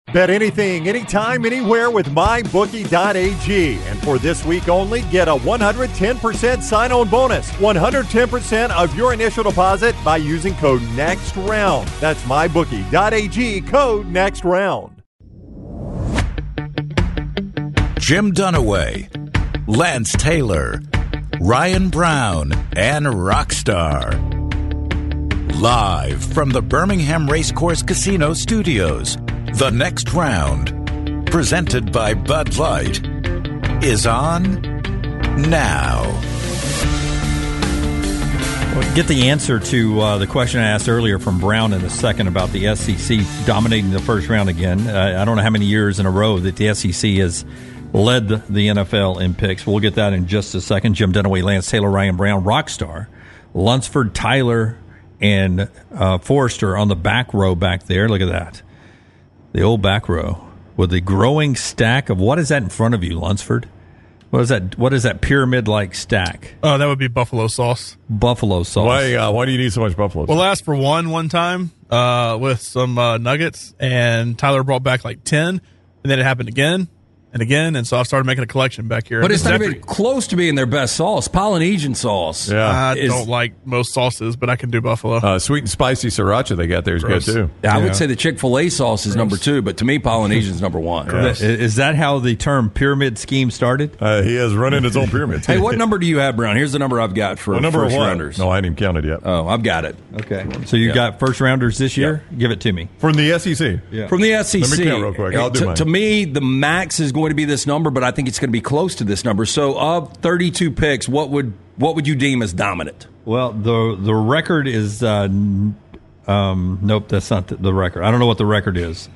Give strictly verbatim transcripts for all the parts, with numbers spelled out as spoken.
Bet anything, anytime, anywhere with my bookie dot a g. And for this week only, get a one hundred ten percent sign-on bonus. one hundred ten percent of your initial deposit by using code NEXTROUND. That's my bookie dot a g, code NEXTROUND. Jim Dunaway, Lance Taylor, Ryan Brown, and Rockstar. Live from the Birmingham Racecourse Casino Studios, the Next Round, presented by Bud Light, is on now. We'll get the answer to uh, the question I asked earlier from Brown in a second about the S E C dominating the first round again. Uh, I don't know how many years in a row that the S E C has led the N F L in picks. We'll get that in just a second. Jim Dunaway, Lance Taylor, Ryan Brown, Rockstar, Lunsford, Tyler, and uh, Forrester on the back row back there. Look at that. The old back row with the growing stack of, what is that in front of you, Lunsford? What is that? What is that pyramid-like stack? Oh, that would be buffalo sauce. Buffalo sauce. Why? Uh, why do you need so much buffalo sauce? Well, I asked for one one time uh, with some uh, nuggets, and Tyler brought back like ten, and then it happened again and again, and so I started making a collection back here. But it's not after, even close to being their best sauce. Polynesian sauce. Yeah. I is, don't like most sauces, but I can do buffalo. Uh, sweet and spicy sriracha they got there is Gross. good, too. I Yeah. would say the Chick-fil-A sauce is number two, but to me, Polynesian is number one. Is, is that how the term pyramid scheme started? Uh, he has run in his own pyramid. Hey, what number do you have, Brown? Here's the number I've got for What number first of what? rounders. No, I hadn't even counted yet. Oh, I've got it. Okay. So you Yeah. got first rounders this year? Give it to me. From the S E C. Yeah. From the S E C. Let me count real quick. I'll do to, mine. to me, the max is going to be this number, but I think it's going to be close to this number. So, of thirty-two picks, what would what would you deem as dominant? Well, the the record is uh, n- um, nope, that's not the, the record. I don't know what the record is.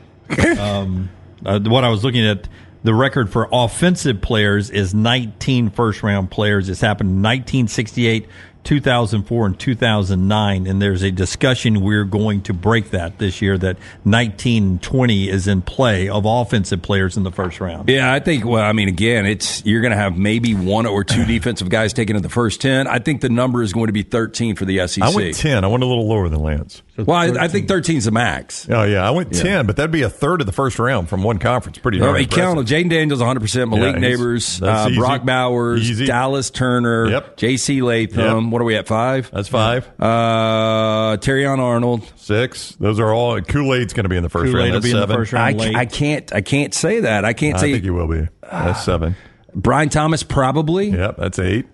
um, uh, what I was looking at, the record for offensive players is nineteen first round players. It's happened in nineteen sixty-eight, two thousand four, and two thousand nine, and there's a discussion we're going to break that this year, that nineteen twenty is in play of offensive players in the first round. Yeah, I think, well, I mean, again, it's you're going to have maybe one or two defensive guys taken in the first ten. I think the number is going to be thirteen for the S E C. I went ten. I went a little lower than Lance. Well, I, I think thirteen is the max. Oh, yeah. I went Yeah. ten, but that'd be a third of the first round from one conference. Pretty No, darn he impressive. counted Jaden Daniels one hundred percent, Malik Yeah, he's- Neighbors, that's uh, easy. Brock Bowers, Easy. Dallas Turner, Yep. J C Latham. Yep. What are we at, five? That's five. Uh, Terrion Arnold. Six. Those are all. Kool-Aid's going to be in the first Kool-Aid round. will That's be in the seven. first I, round late. I can't. I can't say that. I can't I say think you will be. That's seven. Brian Thomas probably. Yep, that's eight.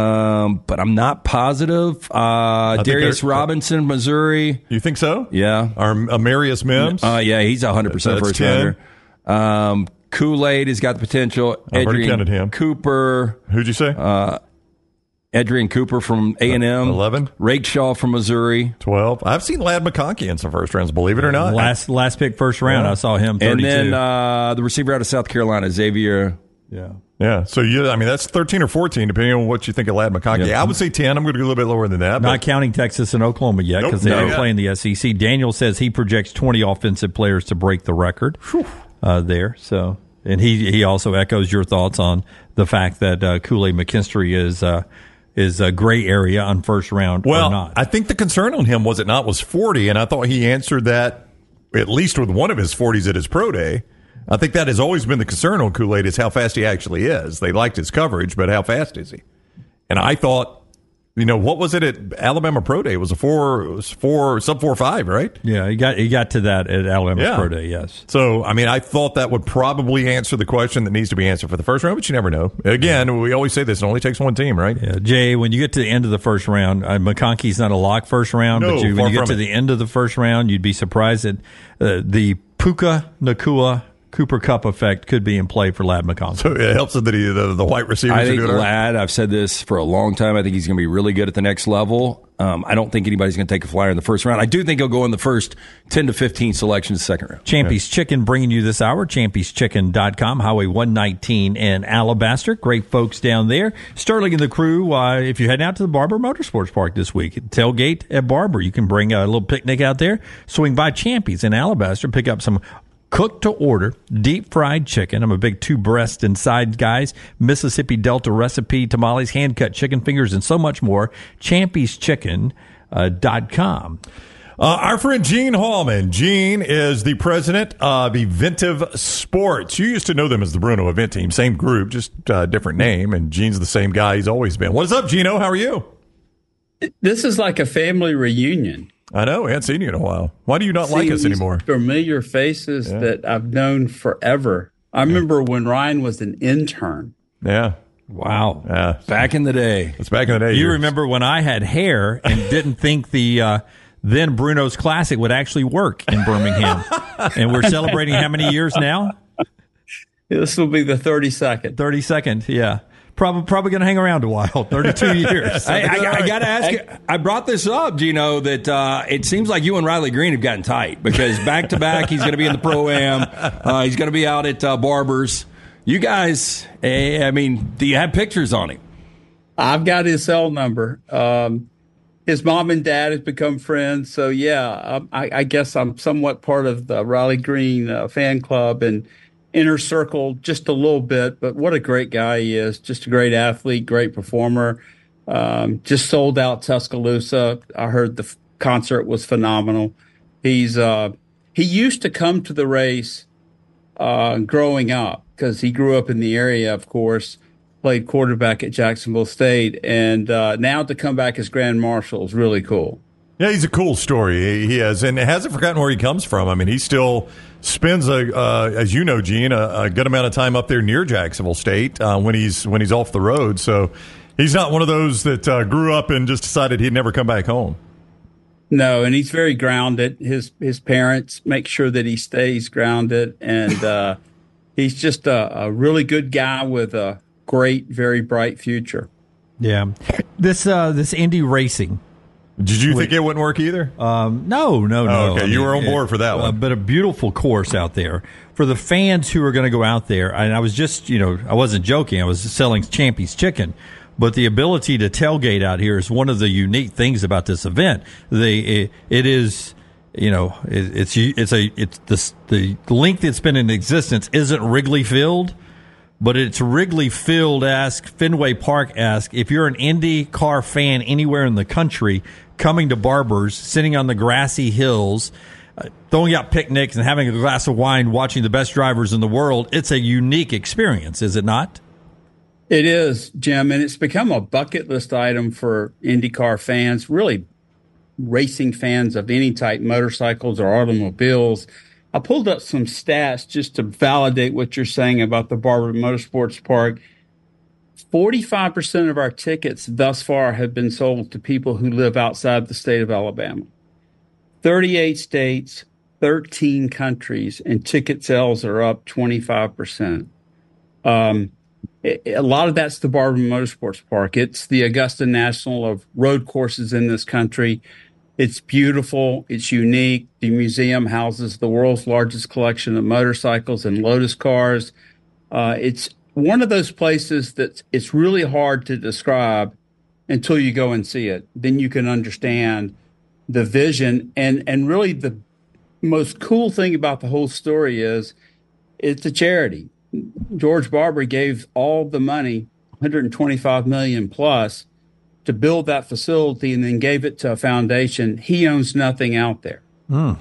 Um, but I'm not positive. Uh, think Darius they're- Robinson, Missouri. You think so? Yeah. Our Amarius Mims? Uh, yeah, he's a one hundred percent That's first ten. rounder. Um, Kool-Aid has got the potential. I've already Adrian counted him. Cooper. Who'd you say? Uh, Adrian Cooper from A and M. eleven. Rakeshaw from Missouri. twelve. I've seen Ladd McConkey in some first rounds, believe it or not. Last last pick first round, Yeah. I saw him And thirty-two. then uh, the receiver out of South Carolina, Xavier. yeah. Yeah, so you, I mean, that's thirteen or fourteen, depending on what you think of Ladd McConkey. Yeah. I would say ten. I'm going to go a little bit lower than that. Not But counting Texas and Oklahoma yet, Nope, because they no. are playing the S E C. Daniel says he projects twenty offensive players to break the record uh, there. So, and he he also echoes your thoughts on the fact that uh, Kool-Aid McKinstry is uh, is a gray area on first round or well, not. I think the concern on him, was it not, was forty, and I thought he answered that at least with one of his forties at his pro day. I think that has always been the concern on Kool-Aid, is how fast he actually is. They liked his coverage, but how fast is he? And I thought, you know, what was it at Alabama Pro Day? It was a four, it was four, sub four five, right? yeah, he got he got to that at Alabama's Yeah. Pro Day. Yes. So, I mean, I thought that would probably answer the question that needs to be answered for the first round, but you never know. Again, we always say this, it only takes one team, right? Yeah, Jay, when you get to the end of the first round, uh, McConkey's not a lock first round, No, but you, far when you get from to it. the end of the first round, you'd be surprised that uh, the Puka Nakua Cooper Cup effect could be in play for Ladd McConkey. So it helps that he, the, the white receivers I are think doing it. Ladd, I've said this for a long time, I think he's going to be really good at the next level. Um, I don't think anybody's going to take a flyer in the first round. I do think he'll go in the first ten to fifteen selections second round. Champy's Chicken bringing you this hour, champys chicken dot com, Highway one nineteen in Alabaster. Great folks down there. Sterling and the crew, uh, if you're heading out to the Barber Motorsports Park this week, tailgate at Barber, you can bring a little picnic out there. Swing by Champy's in Alabaster, pick up some cooked to order, deep fried chicken. I'm a big two breast and side guys. Mississippi Delta recipe, tamales, hand cut chicken fingers, and so much more. champys chicken dot com. Uh, our friend Gene Hallman. Gene is the president of Eventive Sports. You used to know them as the Bruno Event Team. Same group, just uh, different name. And Gene's the same guy he's always been. What is up, Gino? How are you? This is like a family reunion. I know. We haven't seen you in a while. Why do you not like us anymore? Familiar faces Yeah. that I've known forever. I remember when Ryan was an intern. Yeah. Wow. Yeah. Back in the day. It's back in the day. You years. remember when I had hair and didn't think the uh, then Bruno's Classic would actually work in Birmingham. And we're celebrating how many years now? This will be the thirty-second. thirty-second, yeah. Probably, probably going to hang around a while, thirty-two years. I, I, I got to ask you, I brought this up, Gino, that uh, it seems like you and Riley Green have gotten tight because back to back, he's going to be in the Pro-Am. Uh, he's going to be out at uh, Barber's. You guys, eh, I mean, do you have pictures on him? I've got his cell number. Um, his mom and dad have become friends. So, yeah, I, I guess I'm somewhat part of the Riley Green uh, fan club and inner circle just a little bit. But what a great guy he is. Just a great athlete, great performer. Um, just sold out Tuscaloosa. I heard the f- concert was phenomenal. He's uh, he used to come to the race uh, growing up because he grew up in the area, of course. Played quarterback at Jacksonville State, and uh, now to come back as Grand Marshal is really cool. Yeah, he's a cool story. He has, and hasn't forgotten where he comes from. I mean, he still spends a, uh, as you know, Gene, a, a good amount of time up there near Jacksonville State uh, when he's when he's off the road. So he's not one of those that uh, grew up and just decided he'd never come back home. No, and he's very grounded. His his parents make sure that he stays grounded, and uh, he's just a, a really good guy with a great, very bright future. Yeah. This uh, this Indy racing. Did you think it wouldn't work either? Um, no, no, no. Oh, okay, I you mean, were on board it- for that uh, one. But a beautiful course out there for the fans who are going to go out there. And I was just, you know, I wasn't joking. I was selling Champy's chicken. But the ability to tailgate out here is one of the unique things about this event. They, it, it is, you know, it, it's it's a it's the the length it's been in existence isn't Wrigley Field. But it's Wrigley Field-esque, Fenway Park-esque. If you're an Indy car fan anywhere in the country, coming to Barber's, sitting on the grassy hills, uh, throwing out picnics and having a glass of wine, watching the best drivers in the world, it's a unique experience, is it not? It is, Jim, and it's become a bucket list item for IndyCar fans, really racing fans of any type, motorcycles or automobiles. I pulled up some stats just to validate what you're saying about the Barber Motorsports Park. forty-five percent of our tickets thus far have been sold to people who live outside the state of Alabama. thirty-eight states, thirteen countries, and ticket sales are up twenty-five percent. Um, a lot of that's the Barber Motorsports Park. It's the Augusta National of road courses in this country. It's beautiful. It's unique. The museum houses the world's largest collection of motorcycles and Lotus cars. Uh, it's one of those places that it's really hard to describe until you go and see it. Then you can understand the vision. And, and really the most cool thing about the whole story is it's a charity. George Barber gave all the money, one hundred twenty-five million dollars plus, to build that facility and then gave it to a foundation. He owns nothing out there. I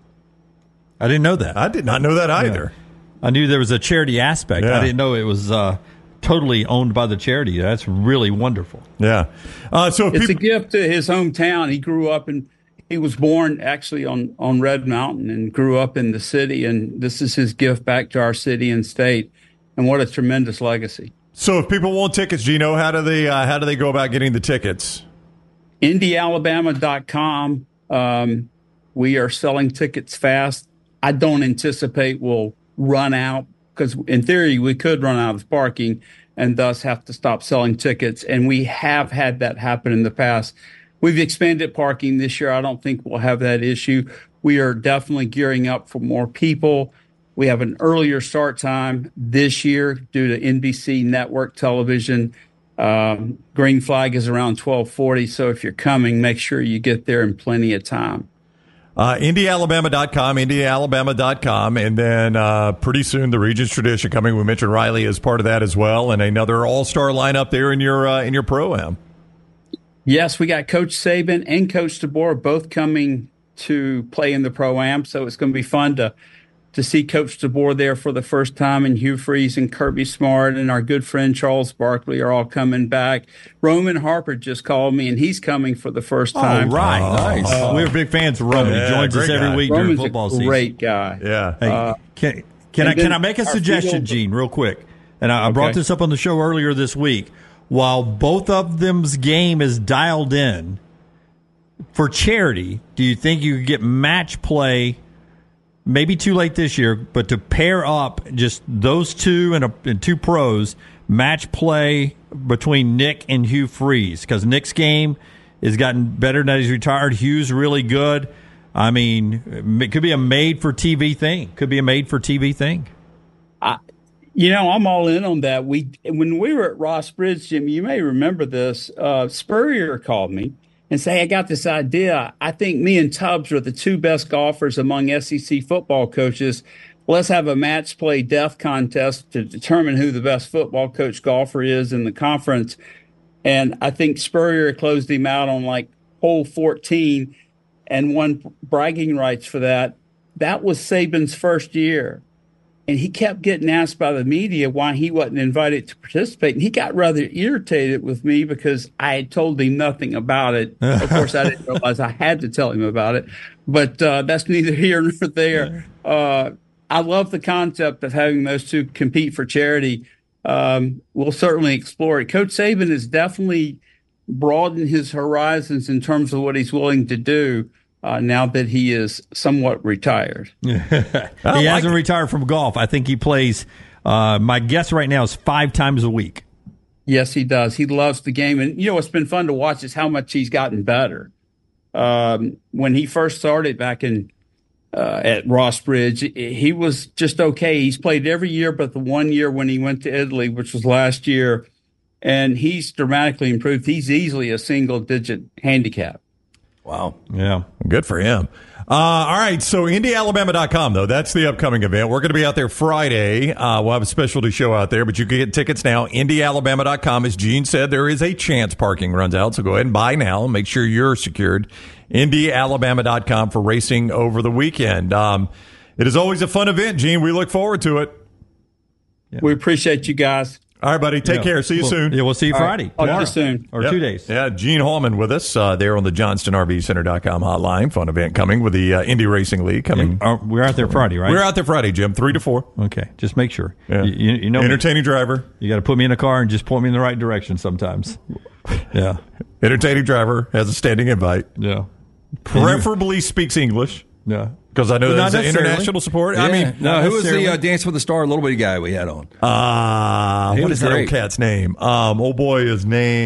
didn't know that. I did not know that either. I knew there was a charity aspect. Yeah. I didn't know it was uh, totally owned by the charity. That's really wonderful. Yeah. Uh, so if It's people, a gift to his hometown. He grew up in, he was born actually on, on Red Mountain and grew up in the city. And this is his gift back to our city and state. And what a tremendous legacy. so if people want tickets, Gino, how do they uh, how do they go about getting the tickets? Indy Alabama dot com. Um, we are selling tickets fast. I don't anticipate we'll run out because in theory we could run out of parking and thus have to stop selling tickets. And we have had that happen in the past. We've expanded parking this year. I don't think we'll have that issue. We are definitely gearing up for more people. We have an earlier start time this year due to N B C network television. Um, green flag is around twelve forty. So if you're coming, make sure you get there in plenty of time. Uh, Indy Alabama dot com, Indy Alabama dot com, and then uh, pretty soon the Regions Tradition coming. We mentioned Riley as part of that as well, and another all-star lineup there in your uh, in your Pro-Am. Yes, we got Coach Saban and Coach DeBoer both coming to play in the Pro-Am, so it's going to be fun to to see Coach DeBoer there for the first time, and Hugh Freeze and Kirby Smart and our good friend Charles Barkley are all coming back. Roman Harper just called me, and he's coming for the first time. Oh, right. Oh, nice. uh, We're big fans of Roman. Yeah, he joins us great every guy. week Roman's during football a season. great guy. Yeah. Hey, Uh, can, can, I, and can then I make a our suggestion, field- Gene, real quick? And I, I brought Okay. this up on the show earlier this week. While both of them's game is dialed in, for charity, do you think you could get match play, maybe too late this year, but to pair up just those two and, a, and two pros, match play between Nick and Hugh Freeze? Because Nick's game has gotten better now he's retired. Hugh's really good. I mean, it could be a made-for-T V thing. Could be a made-for-T V thing. I, you know, I'm all in on that. We when we were at Ross Bridge, Jim, you may remember this. Uh, Spurrier called me and say, I got this idea. I think me and Tubbs are the two best golfers among S E C football coaches. Let's have a match play death contest to determine who the best football coach golfer is in the conference. And I think Spurrier closed him out on like hole fourteen and won bragging rights for that. That was Saban's first year. And he kept getting asked by the media why he wasn't invited to participate. And he got rather irritated with me because I had told him nothing about it. Of course, I didn't realize I had to tell him about it. But uh, that's neither here nor there. Uh, I love the concept of having those two compete for charity. Um, we'll certainly explore it. Coach Saban has definitely broadened his horizons in terms of what he's willing to do. Uh, now that he is somewhat retired. he like hasn't it. retired from golf. I think he plays, uh, my guess right now is five times a week. Yes, he does. He loves the game. And, you know, what's been fun to watch is how much he's gotten better. Um, when he first started back in uh, at Ross Bridge, he was just okay. He's played every year but the one year when he went to Italy, which was last year. And he's dramatically improved. He's easily a single-digit handicap. Wow. Yeah. Good for him. Uh, all right, so Indy Alabama dot com, though. That's the upcoming event. We're going to be out there Friday. Uh, we'll have a specialty show out there, but you can get tickets now. Indy Alabama dot com. As Gene said, there is a chance parking runs out, so go ahead and buy now. Make sure you're secured. Indy Alabama dot com for racing over the weekend. Um, it is always a fun event, Gene. We look forward to it. Yeah. We appreciate you guys. All right, buddy. Take Yeah. care. See you Well, soon. Yeah, we'll see you All right. Friday. Talk to you tomorrow. soon. Or Yep. two days. Yeah, Gene Hallman with us uh, there on the Johnston R V Center dot com hotline. Fun event coming with the uh, Indy Racing League coming. Uh, we're out there Friday, right? We're out there Friday, Jim, three to four. Okay, just make sure. Yeah. You, you, you know, me. Entertaining driver. You got to put me in a car and just point me in the right direction sometimes. Yeah, Entertaining driver has a standing invite. yeah, Preferably speaks English yeah. because I know But not there's a necessarily. international support. Yeah. I mean, no, who was the necessarily. uh, Dance with the Star little bitty guy we had on? uh, He what was is that great. old cat's name? Um, old boy is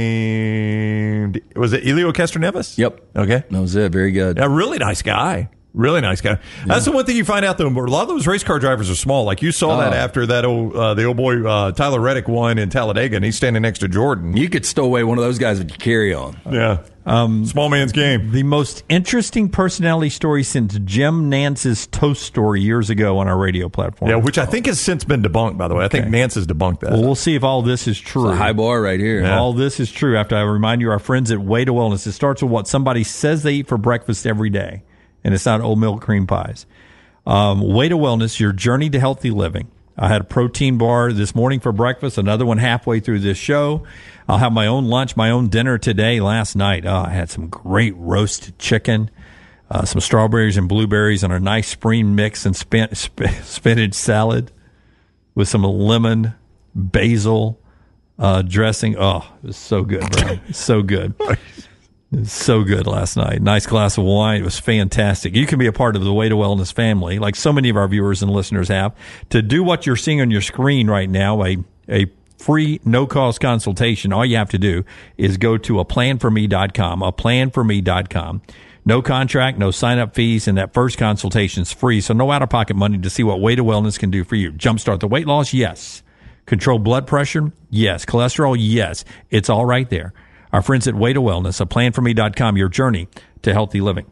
named, was it Elio Castroneves? Yep. Okay. That was it. Very good. A really nice guy. Really nice guy. That's the one thing you find out, though. A lot of those race car drivers are small. Like you saw that Oh. after that old, uh, the old boy uh, Tyler Reddick won in Talladega, and he's standing next to Jordan. You could stow away one of those guys with your carry on. Yeah. Um, Small man's game. The most interesting personality story since Jim Nance's toast story years ago on our radio platform. Yeah, which I think has since been debunked, by the way. I think Okay. Nance has debunked that. Well, we'll see if all this is true. A high bar right here. All this is true after I remind you, our friends at Way to Wellness. It starts with what somebody says they eat for breakfast every day, and it's not old milk cream pies. Um, Way to Wellness, your journey to healthy living. I had a protein bar this morning for breakfast, another one halfway through this show. I'll have my own lunch, my own dinner today. Last night, oh, I had some great roasted chicken, uh, some strawberries and blueberries, and a nice spring mix and spin- sp- spinach salad with some lemon, basil uh, dressing. Oh, it was so good, bro. So good. It was so good last night. Nice glass of wine. It was fantastic. You can be a part of the Way to Wellness family, like so many of our viewers and listeners have. To do what you're seeing on your screen right now, a, a free, no-cost consultation, all you have to do is go to a plan for me dot com, a plan for me dot com. No contract, no sign-up fees, and that first consultation is free, so no out-of-pocket money to see what Way to Wellness can do for you. Jumpstart the weight loss? Yes. Control blood pressure? Yes. Cholesterol? Yes. It's all right there. Our friends at Way to Wellness, a plan for me dot com, your journey to healthy living.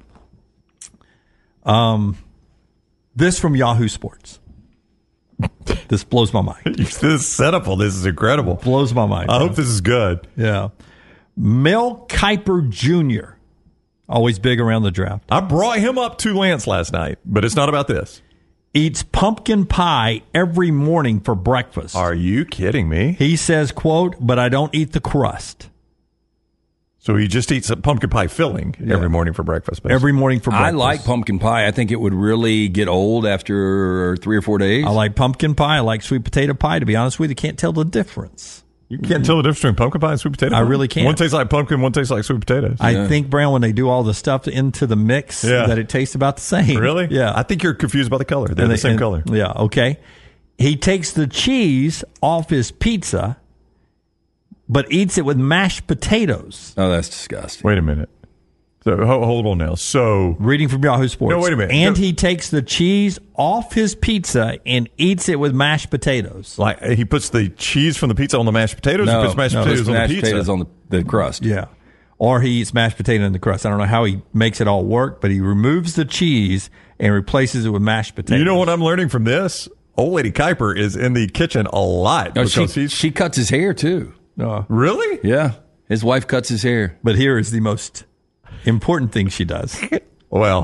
Um, this from Yahoo Sports. This blows my mind. This setup on this is incredible. Blows my mind. I hope this is good. Yeah. Mel Kiper Junior, Always big around the draft. I brought him up to Lance last night, but it's not about this. Eats pumpkin pie every morning for breakfast. Are you kidding me? He says, quote, but I don't eat the crust. So he just eats a pumpkin pie filling yeah. every morning for breakfast. Basically. Every morning for breakfast. I like pumpkin pie. I think it would really get old after three or four days. I like pumpkin pie. I like sweet potato pie. To be honest with you, can't tell the difference. You can't tell the difference between pumpkin pie and sweet potato pie? I really can't. One tastes like pumpkin, one tastes like sweet potatoes. I yeah. think, Brown, when they do all the stuff into the mix, yeah. that it tastes about the same. Really? Yeah. I think you're confused about the color. They're and the they, same and, color. Yeah, okay. He takes the cheese off his pizza, but eats it with mashed potatoes. Oh, that's disgusting. Wait a minute. So hold, hold on now. So reading from Yahoo Sports. No, wait a minute. And no. he takes the cheese off his pizza and eats it with mashed potatoes. Like he puts the cheese from the pizza on the mashed potatoes. No, or puts mashed no, potatoes on mashed the pizza. Potatoes on the, the crust. Yeah. Or he eats mashed potato in the crust. I don't know how he makes it all work, but he removes the cheese and replaces it with mashed potatoes. You know what I'm learning from this? Old Lady Kuiper is in the kitchen a lot. No, she, he's, she cuts his hair too. Uh, really? Yeah. His wife cuts his hair. But here is the most important thing she does. Well,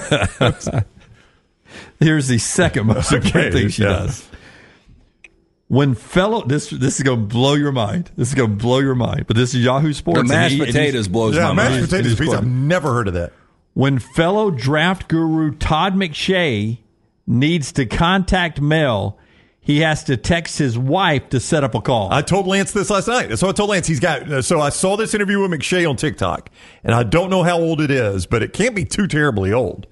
here's the second most okay, important thing she yeah. does. When fellow, this this is going to blow your mind. This is going to blow your mind. But this is Yahoo Sports. The mashed he, potatoes blows yeah, my mashed mind. potatoes pizza. I've never heard of that. When fellow draft guru Todd McShay needs to contact Mel, he has to text his wife to set up a call. I told Lance this last night. So I told Lance he's got. So I saw this interview with McShay on TikTok, and I don't know how old it is, but it can't be too terribly old.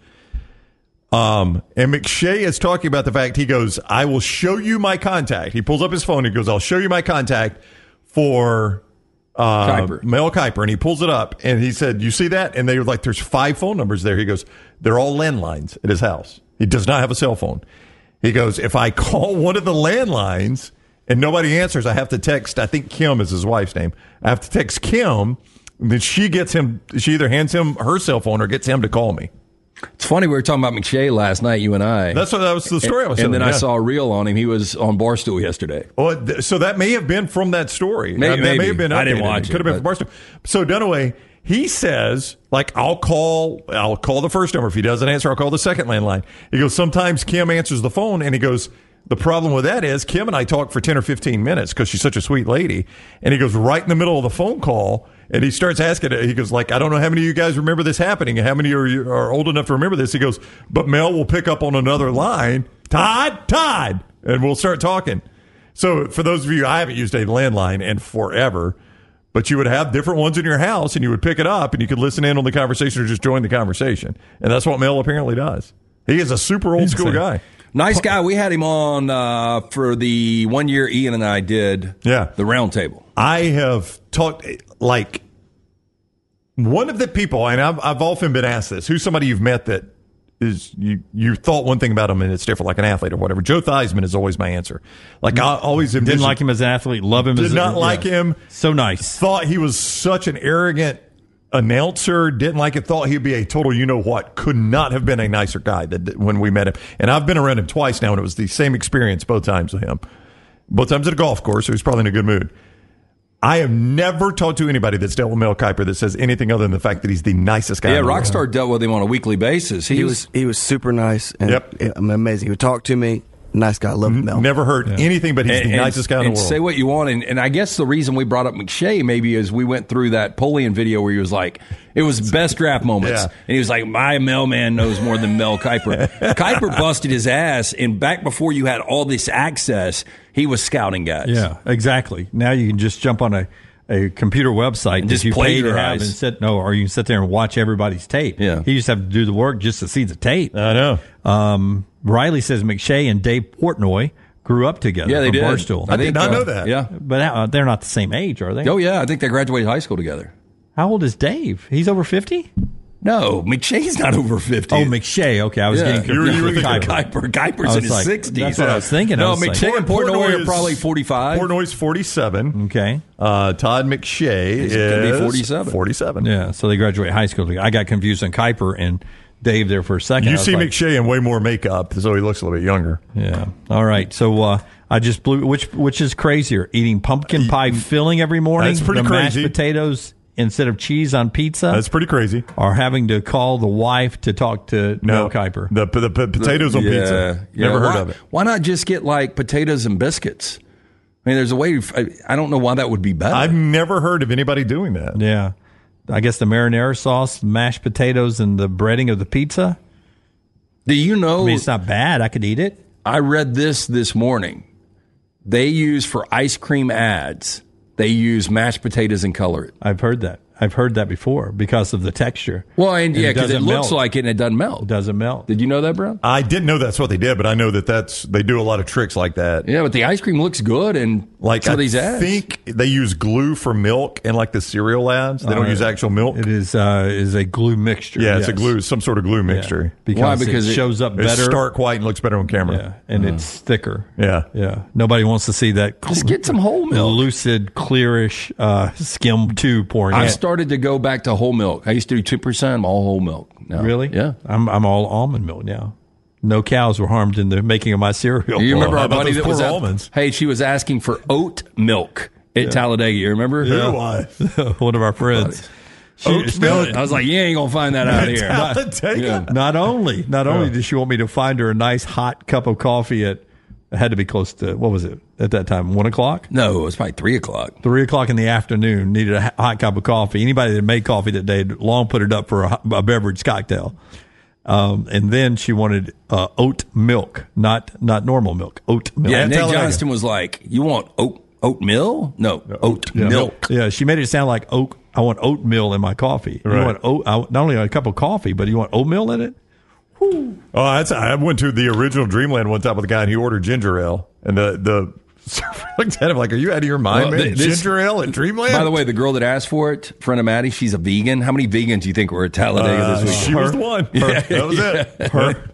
Um, and McShay is talking about the fact he goes, "I will show you my contact." He pulls up his phone. He goes, "I'll show you my contact for uh, Kuiper. Mel Kiper," and he pulls it up, and he said, "You see that?" And they were like, "There's five phone numbers there." He goes, "They're all landlines at his house. He does not have a cell phone." He goes, "If I call one of the landlines and nobody answers, I have to text," I think Kim is his wife's name. "I have to text Kim, and then she gets him, she either hands him her cell phone or gets him to call me." It's funny, we were talking about McShay last night, you and I. That's what that was the story and, I was And telling, then yeah. I saw a reel on him. He was on Barstool yesterday. Well, th- so that may have been from that story. Maybe, uh, that maybe. may have been updated. I didn't watch it. Could have been but... from Barstool. So Dunaway, he says, like, I'll call, I'll call the first number. If he doesn't answer, I'll call the second landline. He goes, sometimes Kim answers the phone, and he goes, the problem with that is Kim and I talk for ten or fifteen minutes because she's such a sweet lady. And he goes right in the middle of the phone call, and he starts asking, he goes, like, I don't know how many of you guys remember this happening and how many are, you, are old enough to remember this. He goes, but Mel will pick up on another line, Todd, Todd, and we'll start talking. So for those of you, I haven't used a landline in forever, but you would have different ones in your house, and you would pick it up, and you could listen in on the conversation or just join the conversation. And that's what Mel apparently does. He is a super old school guy. Nice guy. We had him on uh, for the one year Ian and I did yeah. the round table. I have talked, like, one of the people, and I've, I've often been asked this, who's somebody you've met that is, you, you thought one thing about him and it's different, like an athlete or whatever. Joe Theismann is always my answer. Like, I always didn't like him as an athlete, love him did as Did not a, like yeah. him. So nice. Thought he was such an arrogant announcer, didn't like it, thought he'd be a total you-know-what, could not have been a nicer guy that, when we met him. And I've been around him twice now, and it was the same experience both times with him. Both times at a golf course, so he's probably in a good mood. I have never talked to anybody that's dealt with Mel Kiper that says anything other than the fact that he's the nicest guy. Yeah, in the world. Rockstar dealt with him on a weekly basis. He, He was, was he was super nice and Yep. amazing. He would talk to me. Nice guy. Love Mel. Never heard Yeah. anything, but he's and, the and- nicest guy in and the world. Say what you want, and, and I guess the reason we brought up McShay maybe is we went through that Polian video where he was like, it was best draft moments, Yeah. and he was like, my mailman knows more than Mel Kiper. Kiper busted his ass, and back before you had all this access, he was scouting guys. Yeah, exactly. Now you can just jump on a, a computer website And that just you pay to have plagiarize. and sit no, or you can sit there and watch everybody's tape. Yeah. He used to have to do the work just to see the tape. I know. Um, Riley says McShay and Dave Portnoy grew up together. Yeah, they from did. Barstool. I did not know that. Yeah. But uh, they're not the same age, are they? Oh, yeah. I think they graduated high school together. How old is Dave? He's over fifty? No, McShay's not over fifty. Oh, McShay. Okay, I was Yeah. getting You were- confused you were with thinking Kuiper. Kuiper. Kuiper's I in was his like, sixties. that's what I was thinking. I No, was like, McShay and Port- Portnoy Portnoy are probably is- forty-five. Portnoy's forty-seven. Okay. Uh, Todd McShay He's is gonna be forty-seven. forty-seven. Yeah, so they graduate high school together. I got confused on Kuiper and Dave there for a second. I You was see like, McShay in way more makeup, so he looks a little bit younger. Yeah. All right. So uh, I just blew. Which which is crazier, eating pumpkin pie filling every morning? That's pretty the crazy. Mashed potatoes instead of cheese on pizza? That's pretty crazy. Or having to call the wife to talk to No, Mel Kiper? The, the, the potatoes on Yeah, pizza. yeah. Never heard why, of it. Why not just get like potatoes and biscuits? I mean, there's a way. I, I don't know why that would be better. I've never heard of anybody doing that. Yeah. I guess the marinara sauce, mashed potatoes, and the breading of the pizza. Do you know? I mean, it's not bad. I could eat it. I read this this morning. They use for ice cream ads, they use mashed potatoes and color it. I've heard that. I've heard that before because of the texture. Well, and, And yeah, it because it doesn't looks melt. like it and it doesn't melt. It doesn't melt. Did you know that, Brown? I didn't know that's what they did, but I know that that's they do a lot of tricks like that. Yeah, but the ice cream looks good and Like some I of these ads. think they use glue for milk in like the cereal ads. They don't Uh, use actual milk. It is uh, is a glue mixture. Yeah, it's a yes. glue, some sort of glue mixture. Because, Why? Because it it- shows up It's better. stark white and looks better on camera. Yeah, and it's thicker. Yeah. Yeah. Nobody wants to see that. Just get some whole milk. Lucid, clearish uh, skim tube pouring I've out. started to go back to whole milk. I used to do two percent. I'm all whole milk now. Really? Yeah. I'm I'm all almond milk now. No cows were harmed in the making of my cereal. You remember how our about buddy those that was poor out? almonds? Hey, she was asking for oat milk at Talladega. You remember? Who was? One of our friends. She- Oat milk? I was like, you ain't gonna find that out here. Talladega? Yeah. Not only, not only did she want me to find her a nice hot cup of coffee at, it had to be close to, what was it at that time? One o'clock? No, it was probably three o'clock. Three o'clock in the afternoon, needed a hot cup of coffee. Anybody that made coffee that day had long put it up for a, hot- a beverage cocktail. Um, and then she wanted uh, oat milk, not not normal milk, oat milk. Yeah, At Nick Talladega. Johnston was like, "You want oat oatmeal? No, oat milk." Yeah, she made it sound like oat. I want oatmeal in my coffee. You Right. want oat, I, not only a cup of coffee, but you want oatmeal in it? Oh, that's, I went to the original Dreamland one time with a guy and he ordered ginger ale. And the, the server looked at him like, are you out of your mind, Well, man? th- this- ginger ale at Dreamland? By the way, the girl that asked for it, friend of Maddie, she's a vegan. How many vegans do you think were at Talladega Uh, this week? she was the one. Her. That was it. Her.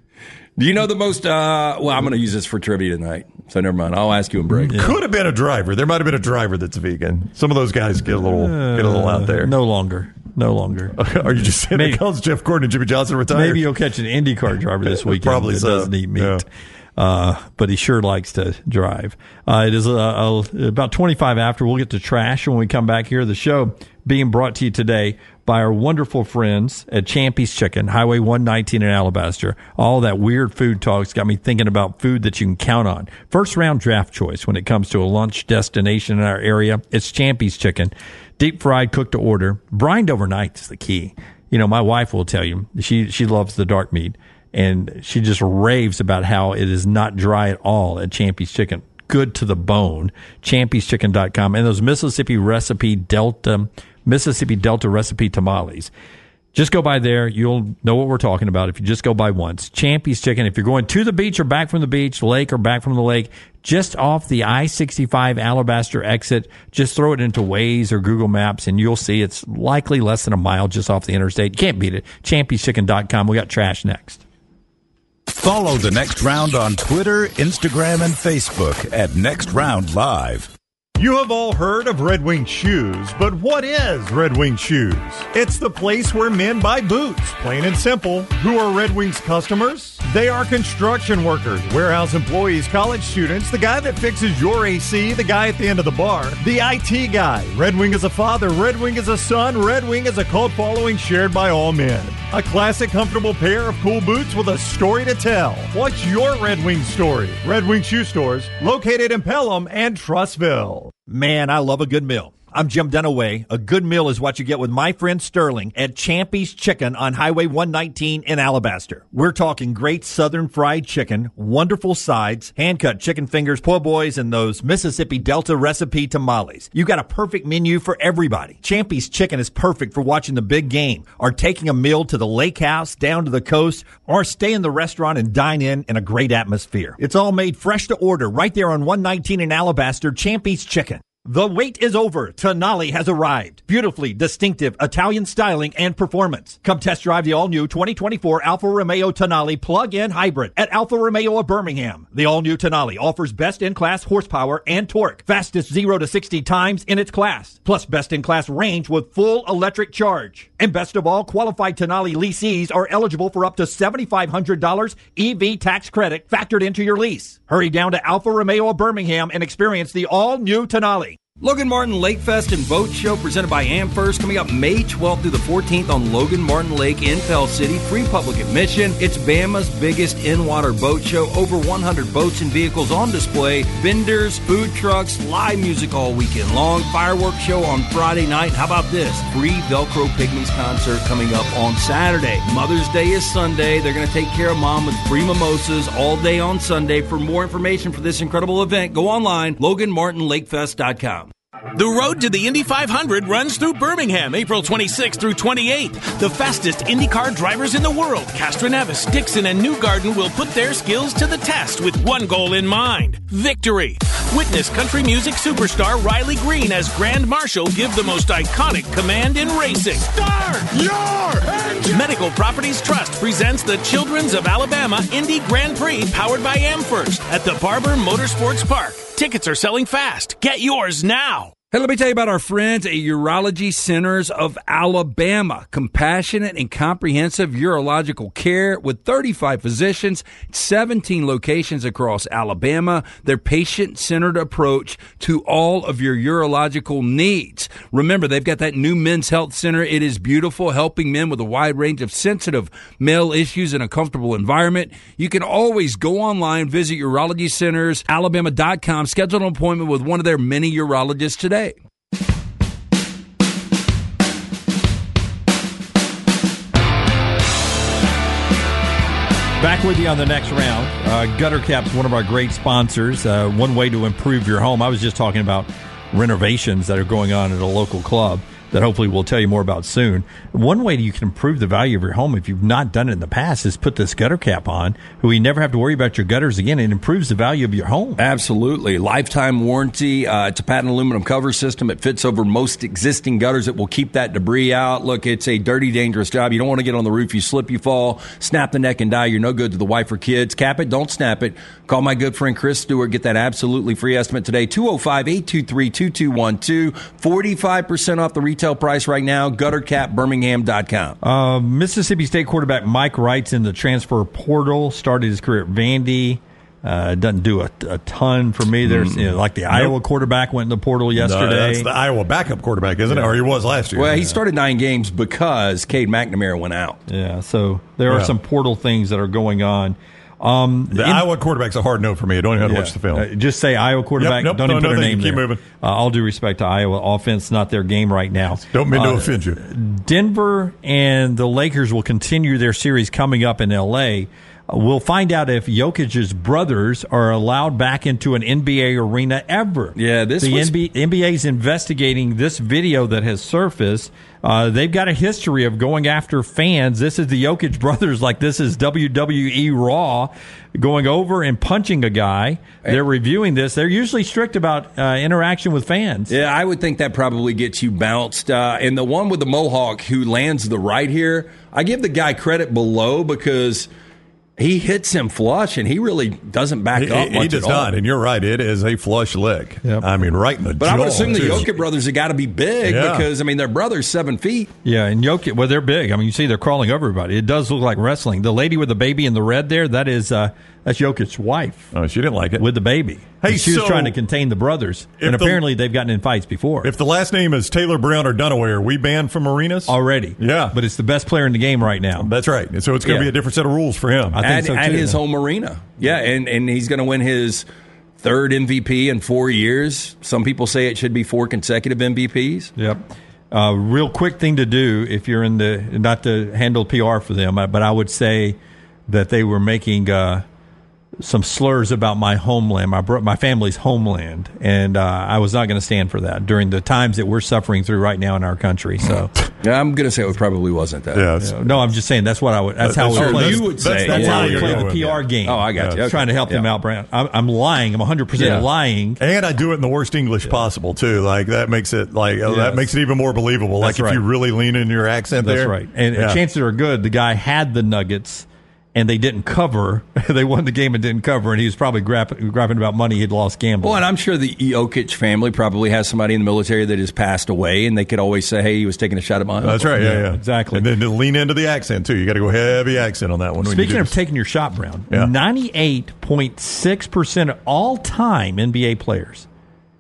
Do you know the most? Uh, well, I'm going to use this for trivia tonight, so never mind. I'll ask you in break. Could have been a driver. There might have been a driver that's vegan. Some of those guys get a little get a little out there. No longer. No longer. Are you just saying Maybe- because Jeff Gordon and Jimmy Johnson retired? Maybe you'll catch an IndyCar driver this weekend Probably that so. doesn't eat meat. Yeah. Uh, but he sure likes to drive. Uh, it is uh, uh, about twenty-five after. We'll get to trash when we come back here. The show being brought to you today by our wonderful friends at Champy's Chicken, Highway one nineteen in Alabaster. All that weird food talk's got me thinking about food that you can count on. First round draft choice when it comes to a lunch destination in our area. It's Champy's Chicken. Deep fried, cooked to order. Brined overnight is the key. You know, my wife will tell you, she, she loves the dark meat. And she just raves about how it is not dry at all at Champy's Chicken. Good to the bone. Champy's Chicken dot com. And those Mississippi recipe Delta, Mississippi Delta recipe tamales. Just go by there. You'll know what we're talking about if you just go by once. Champy's Chicken. If you're going to the beach or back from the beach, lake or back from the lake, just off the I sixty-five Alabaster exit, just throw it into Waze or Google Maps, and you'll see it's likely less than a mile just off the interstate. You can't beat it. Champy's Chicken dot com. We got trash next. Follow The Next Round on Twitter, Instagram, and Facebook at Next Round Live. You have all heard of Red Wing Shoes, but what is Red Wing Shoes? It's the place where men buy boots, plain and simple. Who are Red Wing's customers? They are construction workers, warehouse employees, college students, the guy that fixes your A C, the guy at the end of the bar, the I T guy. Red Wing is a father, Red Wing is a son, Red Wing is a cult following shared by all men. A classic, comfortable pair of cool boots with a story to tell. What's your Red Wing story? Red Wing Shoe Stores, located in Pelham and Trussville. Man, I love a good meal. I'm Jim Dunaway. A good meal is what you get with my friend Sterling at Champy's Chicken on Highway one nineteen in Alabaster. We're talking great southern fried chicken, wonderful sides, hand-cut chicken fingers, po' boys, and those Mississippi Delta recipe tamales. You got a perfect menu for everybody. Champy's Chicken is perfect for watching the big game, or taking a meal to the lake house, down to the coast, or stay in the restaurant and dine in in a great atmosphere. It's all made fresh to order right there on one nineteen in Alabaster, Champy's Chicken. The wait is over. Tonali has arrived. Beautifully distinctive Italian styling and performance. Come test drive the all-new twenty twenty-four Alfa Romeo Tonali plug-in hybrid at Alfa Romeo of Birmingham. The all-new Tonali offers best-in-class horsepower and torque, fastest zero to sixty times in its class, plus best-in-class range with full electric charge. And best of all, qualified Tonali leasees are eligible for up to seven thousand five hundred dollars E V tax credit factored into your lease. Hurry down to Alfa Romeo of Birmingham and experience the all-new Tonali. Logan Martin Lake Fest and Boat Show presented by AmFirst coming up May twelfth through the fourteenth on Logan Martin Lake in Pell City. Free public admission. It's Bama's biggest in-water boat show. Over one hundred boats and vehicles on display. Vendors, food trucks, live music all weekend long. Fireworks show on Friday night. How about this? Free Velcro Pygmies concert coming up on Saturday. Mother's Day is Sunday. They're going to take care of mom with free mimosas all day on Sunday. For more information for this incredible event, go online, logan martin lake fest dot com. The road to the Indy five hundred runs through Birmingham, April twenty-sixth through twenty-eighth. The fastest IndyCar drivers in the world, Castroneves, Dixon, and Newgarden, will put their skills to the test with one goal in mind: victory. Witness country music superstar Riley Green as Grand Marshal give the most iconic command in racing. Start your engine! Medical Properties Trust presents the Children's of Alabama Indy Grand Prix powered by AmFirst at the Barber Motorsports Park. Tickets are selling fast. Get yours now. Hey, let me tell you about our friends at Urology Centers of Alabama. Compassionate and comprehensive urological care with thirty-five physicians, seventeen locations across Alabama. Their patient-centered approach to all of your urological needs. Remember, they've got that new men's health center. It is beautiful, helping men with a wide range of sensitive male issues in a comfortable environment. You can always go online, visit urology centers alabama dot com, schedule an appointment with one of their many urologists today. Back with you on the next round. Uh, Gutter Cap's one of our great sponsors. Uh, one way to improve your home. I was just talking about renovations that are going on at a local club that hopefully we'll tell you more about soon. One way you can improve the value of your home if you've not done it in the past is put this gutter cap on, who you never have to worry about your gutters again. It improves the value of your home. Absolutely. Lifetime warranty. Uh, it's a patent aluminum cover system. It fits over most existing gutters. It will keep that debris out. Look, it's a dirty, dangerous job. You don't want to get on the roof. You slip, you fall, snap the neck and die. You're no good to the wife or kids. Cap it. Don't snap it. Call my good friend Chris Stewart. Get that absolutely free estimate today. two oh five, eight two three, two two one two. forty-five percent off the retail price right now. gutter cap birmingham dot com. Uh, Mississippi State quarterback Mike Wright's in the transfer portal. Started his career at Vandy. Uh, doesn't do a, a ton for me. There's you know, like the nope. Iowa quarterback went in the portal yesterday. No, that's the Iowa backup quarterback, isn't yeah. it? Or he was last year. Well, he yeah. started nine games because Cade McNamara went out. Yeah, so there are yeah. some portal things that are going on. Um, the in, Iowa quarterback's a hard no for me. I don't even have to yeah. watch the film. Uh, just say Iowa quarterback. Yep, nope, don't no, even put no, her no, name keep there. moving. Uh, all due respect to Iowa offense, not their game right now. Don't mean uh, to offend you. Denver and the Lakers will continue their series coming up in L A. Uh, we'll find out if Jokic's brothers are allowed back into an N B A arena ever. Yeah, this the was... N B A, N B A is investigating this video that has surfaced. Uh, they've got a history of going after fans. This is the Jokic brothers, like this is W W E Raw, going over and punching a guy. They're reviewing this. They're usually strict about uh, interaction with fans. Yeah, I would think that probably gets you bounced. Uh, and the one with the mohawk who lands the right here, I give the guy credit below because he hits him flush, and he really doesn't back he, up much He does at all. not, and you're right. It is a flush lick. Yep. I mean, right in the But jaw. I would assume the too. Jokic brothers have got to be big Yeah. because, I mean, their brother's seven feet. Yeah, and Jokic, well, they're big. I mean, you see they're crawling over everybody. It does look like wrestling. The lady with the baby in the red there, that is uh, that's Jokic's wife. Oh, she didn't like it. With the baby. Hey, and she was so trying to contain the brothers, and the- apparently they've gotten in fights before. If the last name is Taylor Brown or Dunaway, are we banned from arenas? Already. Yeah. But it's the best player in the game right now. That's right. And so it's going to Yeah. be a different set of rules for him. I think At, so, at too. his home arena. Yeah, and, and he's going to win his third M V P in four years. Some people say it should be four consecutive M V Ps. Yep. Uh, real quick thing to do if you're in the, not to handle P R for them, but I would say that they were making uh, some slurs about my homeland, my bro- my family's homeland, and uh, I was not going to stand for that during the times that we're suffering through right now in our country. So, yeah, I'm going to say it probably wasn't that. Yeah, you know, no, I'm just saying that's what I would. That's how That's we true. play. That's- you would that's- say. That's yeah, how we you're play going the P R with, game. Oh, I got you. Okay. Trying to help them Yeah. out, Brent. I'm, I'm lying. I'm one hundred percent Yeah. lying. And I do it in the worst English possible too. Like that makes it like oh, Yes. that makes it even more believable. That's like right. if you really lean in your accent That's there. right. And yeah. chances are good the guy had the Nuggets and they didn't cover. They won the game and didn't cover, and he was probably grapping, grapping about money he'd lost gambling. Well, and I'm sure the Jokic family probably has somebody in the military that has passed away, and they could always say, hey, he was taking a shot at my uncle. That's right. Yeah, Yeah, yeah, exactly. And then to lean into the accent too. You got to go heavy accent on that one. when you Speaking do of this. taking your shot, Brown, Yeah. ninety-eight point six percent of all time N B A players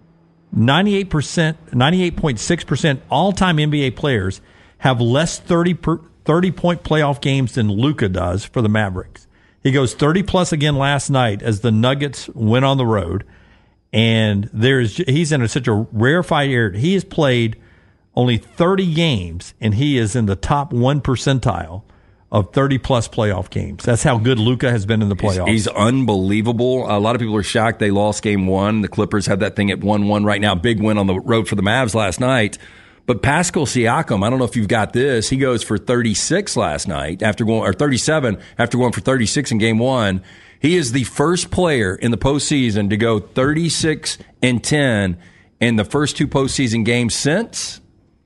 ninety-eight percent, ninety-eight point six percent all-time N B A players have less thirty per, thirty-point playoff games than Luka does for the Mavericks. He goes thirty-plus again last night as the Nuggets went on the road. And there's he's in a, such a rarefied area. He has played only thirty games, and he is in the top one percentile of thirty-plus playoff games. That's how good Luka has been in the playoffs. He's, he's unbelievable. A lot of people are shocked they lost game one. The Clippers have that thing at one one right now. Big win on the road for the Mavs last night. But Pascal Siakam, I don't know if you've got this. He goes for thirty-six last night after going, or thirty-seven after going for thirty-six in game one. He is the first player in the postseason to go thirty-six and ten in the first two postseason games since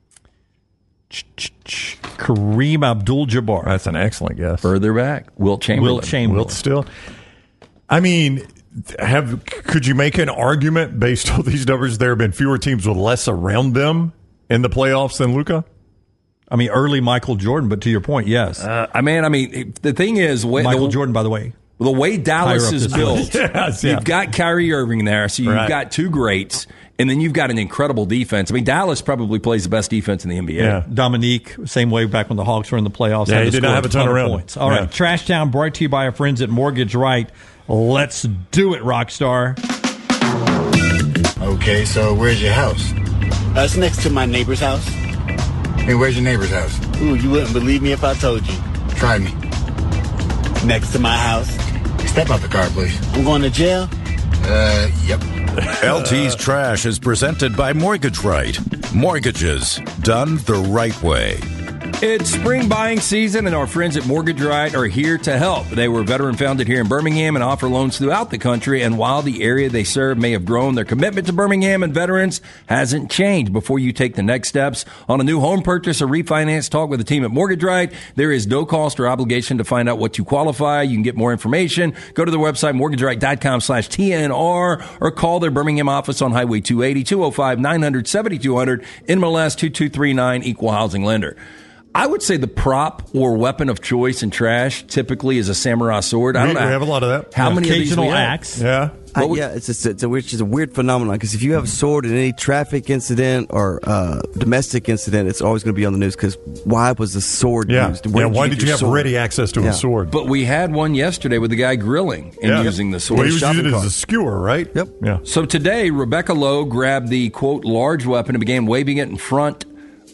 Kareem Abdul-Jabbar. That's an excellent guess. Further back, Wilt Chamberlain. Wilt Chamberlain. Wilt still. I mean, have could you make an argument based on these numbers? There have been fewer teams with less around them in the playoffs than Luka? I mean, early Michael Jordan, but to your point, yes. Uh, I mean, I mean, the thing is, way, Michael the, Jordan, by the way. The way Dallas is built, yes, yeah. You've got Kyrie Irving there, so you've right. got two greats, and then you've got an incredible defense. I mean, Dallas probably plays the best defense in the N B A. Yeah. Dominique, same way back when the Hawks were in the playoffs. Yeah, had he to did not score have a ton of around him. points. All Yeah. right, Trash Town brought to you by our friends at Mortgage Right. Let's do it, Rockstar. Okay, so where's your house? Uh, it's next to my neighbor's house. Hey, where's your neighbor's house? Ooh, you wouldn't believe me if I told you. Try me. Next to my house. Step out the car, please. I'm going to jail? Uh, yep. L T's Trash is presented by Mortgage Right. Mortgages done the right way. It's spring buying season, and our friends at Mortgage Right are here to help. They were veteran-founded here in Birmingham and offer loans throughout the country, and while the area they serve may have grown, their commitment to Birmingham and veterans hasn't changed. Before you take the next steps on a new home purchase or refinance, talk with the team at Mortgage Right. There is no cost or obligation to find out what you qualify. You can get more information. Go to their website, mortgageright.com slash TNR, or call their Birmingham office on Highway two eighty, two oh five, nine hundred, seventy-two hundred, N M L S two two three nine, Equal Housing Lender. I would say the prop or weapon of choice in trash typically is a samurai sword. I don't we, know. We have a lot of that. How yeah. many Occasional of these we have? axe. Yeah. I, we, yeah, it's just, it's a weird, it's a weird phenomenon because if you have a sword in any traffic incident or uh, domestic incident, it's always going to be on the news because why was the sword Yeah. used? Where yeah. did Why you did get you your have sword? ready access to Yeah. a sword? But we had one yesterday with the guy grilling and yeah. using the sword. Well, he was Shopping using it as cart. a skewer, right? Yep. Yeah. So today, Rebecca Lowe grabbed the, quote, large weapon and began waving it in front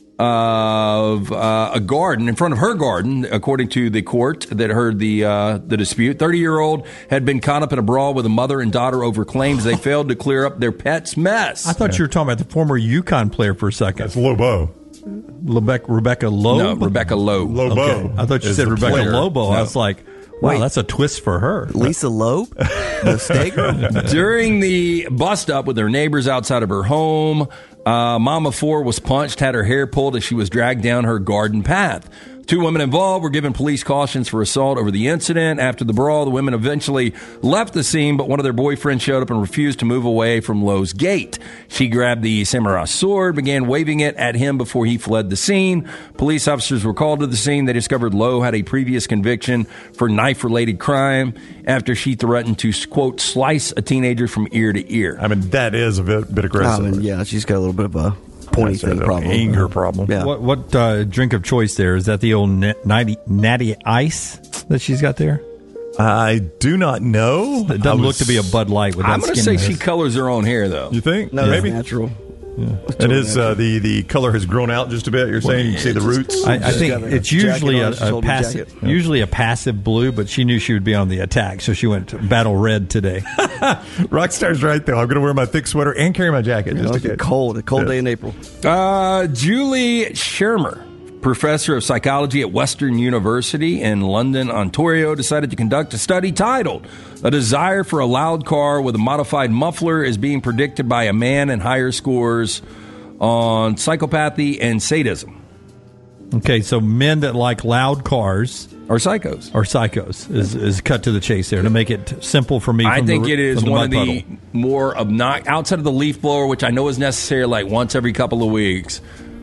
of uh, a garden, in front of her garden, according to the court that heard the uh, the dispute. thirty-year-old had been caught up in a brawl with a mother and daughter over claims they failed to clear up their pet's mess. I thought you were talking about the former UConn player for a second. That's Lobo. Rebecca, Rebecca Loeb? No, Rebecca Lowe. Lobo. Okay. I thought you is said the Rebecca player. Lobo. I No. was like, wow, Wait. that's a twist for her. Lisa Loeb, the Steger. During the bust up with her neighbors outside of her home, uh, Mama Four was punched, had her hair pulled as she was dragged down her garden path. Two women involved were given police cautions for assault over the incident. After the brawl, the women eventually left the scene, but one of their boyfriends showed up and refused to move away from Lowe's gate. She grabbed the samurai sword, began waving it at him before he fled the scene. Police officers were called to the scene. They discovered Lowe had a previous conviction for knife-related crime after she threatened to, quote, slice a teenager from ear to ear. I mean, that is a bit, bit aggressive. I mean, yeah, she's got a little bit of a pointy That's thing an problem. anger problem. Yeah. What what uh, drink of choice there? Is that the old natty, natty ice that she's got there? I do not know. It doesn't I look was- to be a Bud Light with that I'm going to say skinniness. she colors her own hair, though. You think? No, Maybe. it's natural. It is uh, the the color has grown out just a bit. You're saying you can see the roots. I, I think got a it's jacket usually on, a, she's a holding a passive, jacket. usually a passive blue, but she knew she would be on the attack, so she went to battle red today. Rockstar's right though. I'm going to wear my thick sweater and carry my jacket You know, just it's in a case. cold, a cold Yeah. day in April. Uh, Julie Shermer, professor of psychology at Western University in London, Ontario, decided to conduct a study titled "A Desire for a Loud Car with a Modified Muffler is Being Predicted by a Man and Higher Scores on Psychopathy and Sadism." Okay, so men that like loud cars Or psychos. are psychos is, is cut to the chase there to make it simple for me. I from think the, it is from the one mud of the puddle. more obnoxious, outside of the leaf blower, which I know is necessary like once every couple of weeks.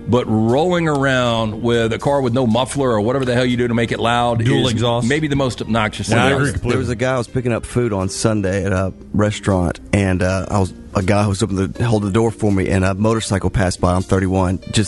but rolling around with a car with no muffler or whatever the hell you do to make it loud Dual is exhaust. maybe the most obnoxious thing. Yeah, I ever. agree completely. There was a guy I was picking up food on Sunday at a restaurant, and uh, I was a guy who was opening the hold the door for me, and a motorcycle passed by on thirty-one. Just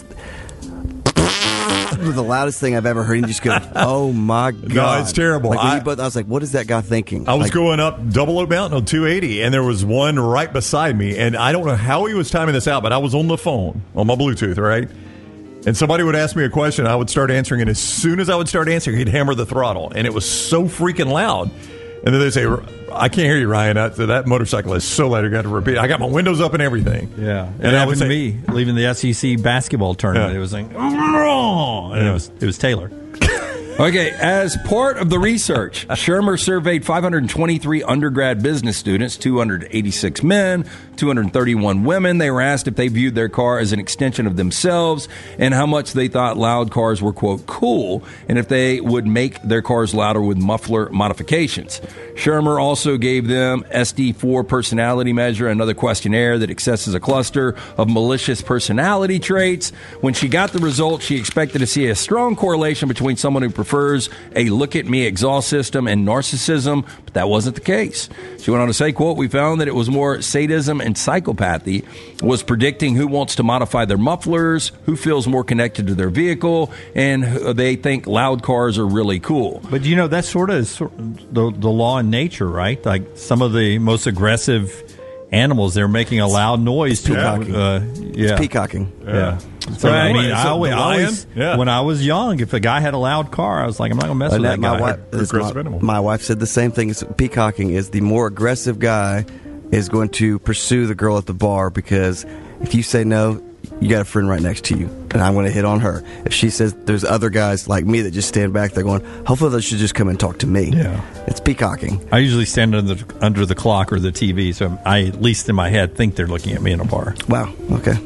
was the loudest thing I've ever heard. And you just go, "Oh my god!" No, it's terrible. Like, when I- you both, I was like, "What is that guy thinking?" I was Like, going up Double Oak Mountain on two eighty, and there was one right beside me, and I don't know how he was timing this out, but I was on the phone, on my Bluetooth, right? And somebody would ask me a question, I would start answering, and as soon as I would start answering, he'd hammer the throttle, and it was so freaking loud. And then they say, I can't hear you, Ryan. That, that motorcycle is so loud, you got to repeat. I got my windows up and everything. Yeah, And it I would happened to say, me leaving the S E C basketball tournament. Yeah. It was like, and it was it was Taylor. Okay, as part of the research, Shermer surveyed five hundred twenty-three undergrad business students, two hundred eighty-six men, two hundred thirty-one women. They were asked if they viewed their car as an extension of themselves and how much they thought loud cars were, quote, cool, and if they would make their cars louder with muffler modifications. Shermer also gave them S D four personality measure, another questionnaire that assesses a cluster of malicious personality traits. When she got the results, she expected to see a strong correlation between someone who prefers a look-at-me exhaust system and narcissism, but that wasn't the case. She went on to say, quote, we found that it was more sadism and psychopathy, was predicting who wants to modify their mufflers, who feels more connected to their vehicle, and who- they think loud cars are really cool. But you know, that sort of is sort of the the law in nature, right? Like some of the most aggressive animals, they're making a loud noise to peacocking. uh, yeah, It's peacocking. yeah. So I mean, I So always, the I lion? always Yeah. when I was young, if a guy had a loud car, I was like, I'm not gonna mess And with that, that my guy. wife, that's Aggressive my, animal. my wife said the same thing. As peacocking is the more aggressive guy is going to pursue the girl at the bar, because if you say no, you got a friend right next to you, and I'm going to hit on her. If she says there's other guys like me that just stand back, they're going, hopefully they should just come and talk to me. Yeah. It's peacocking. I usually stand under the, under the clock or the T V, so I, at least in my head, think they're looking at me in a bar. Wow. Okay.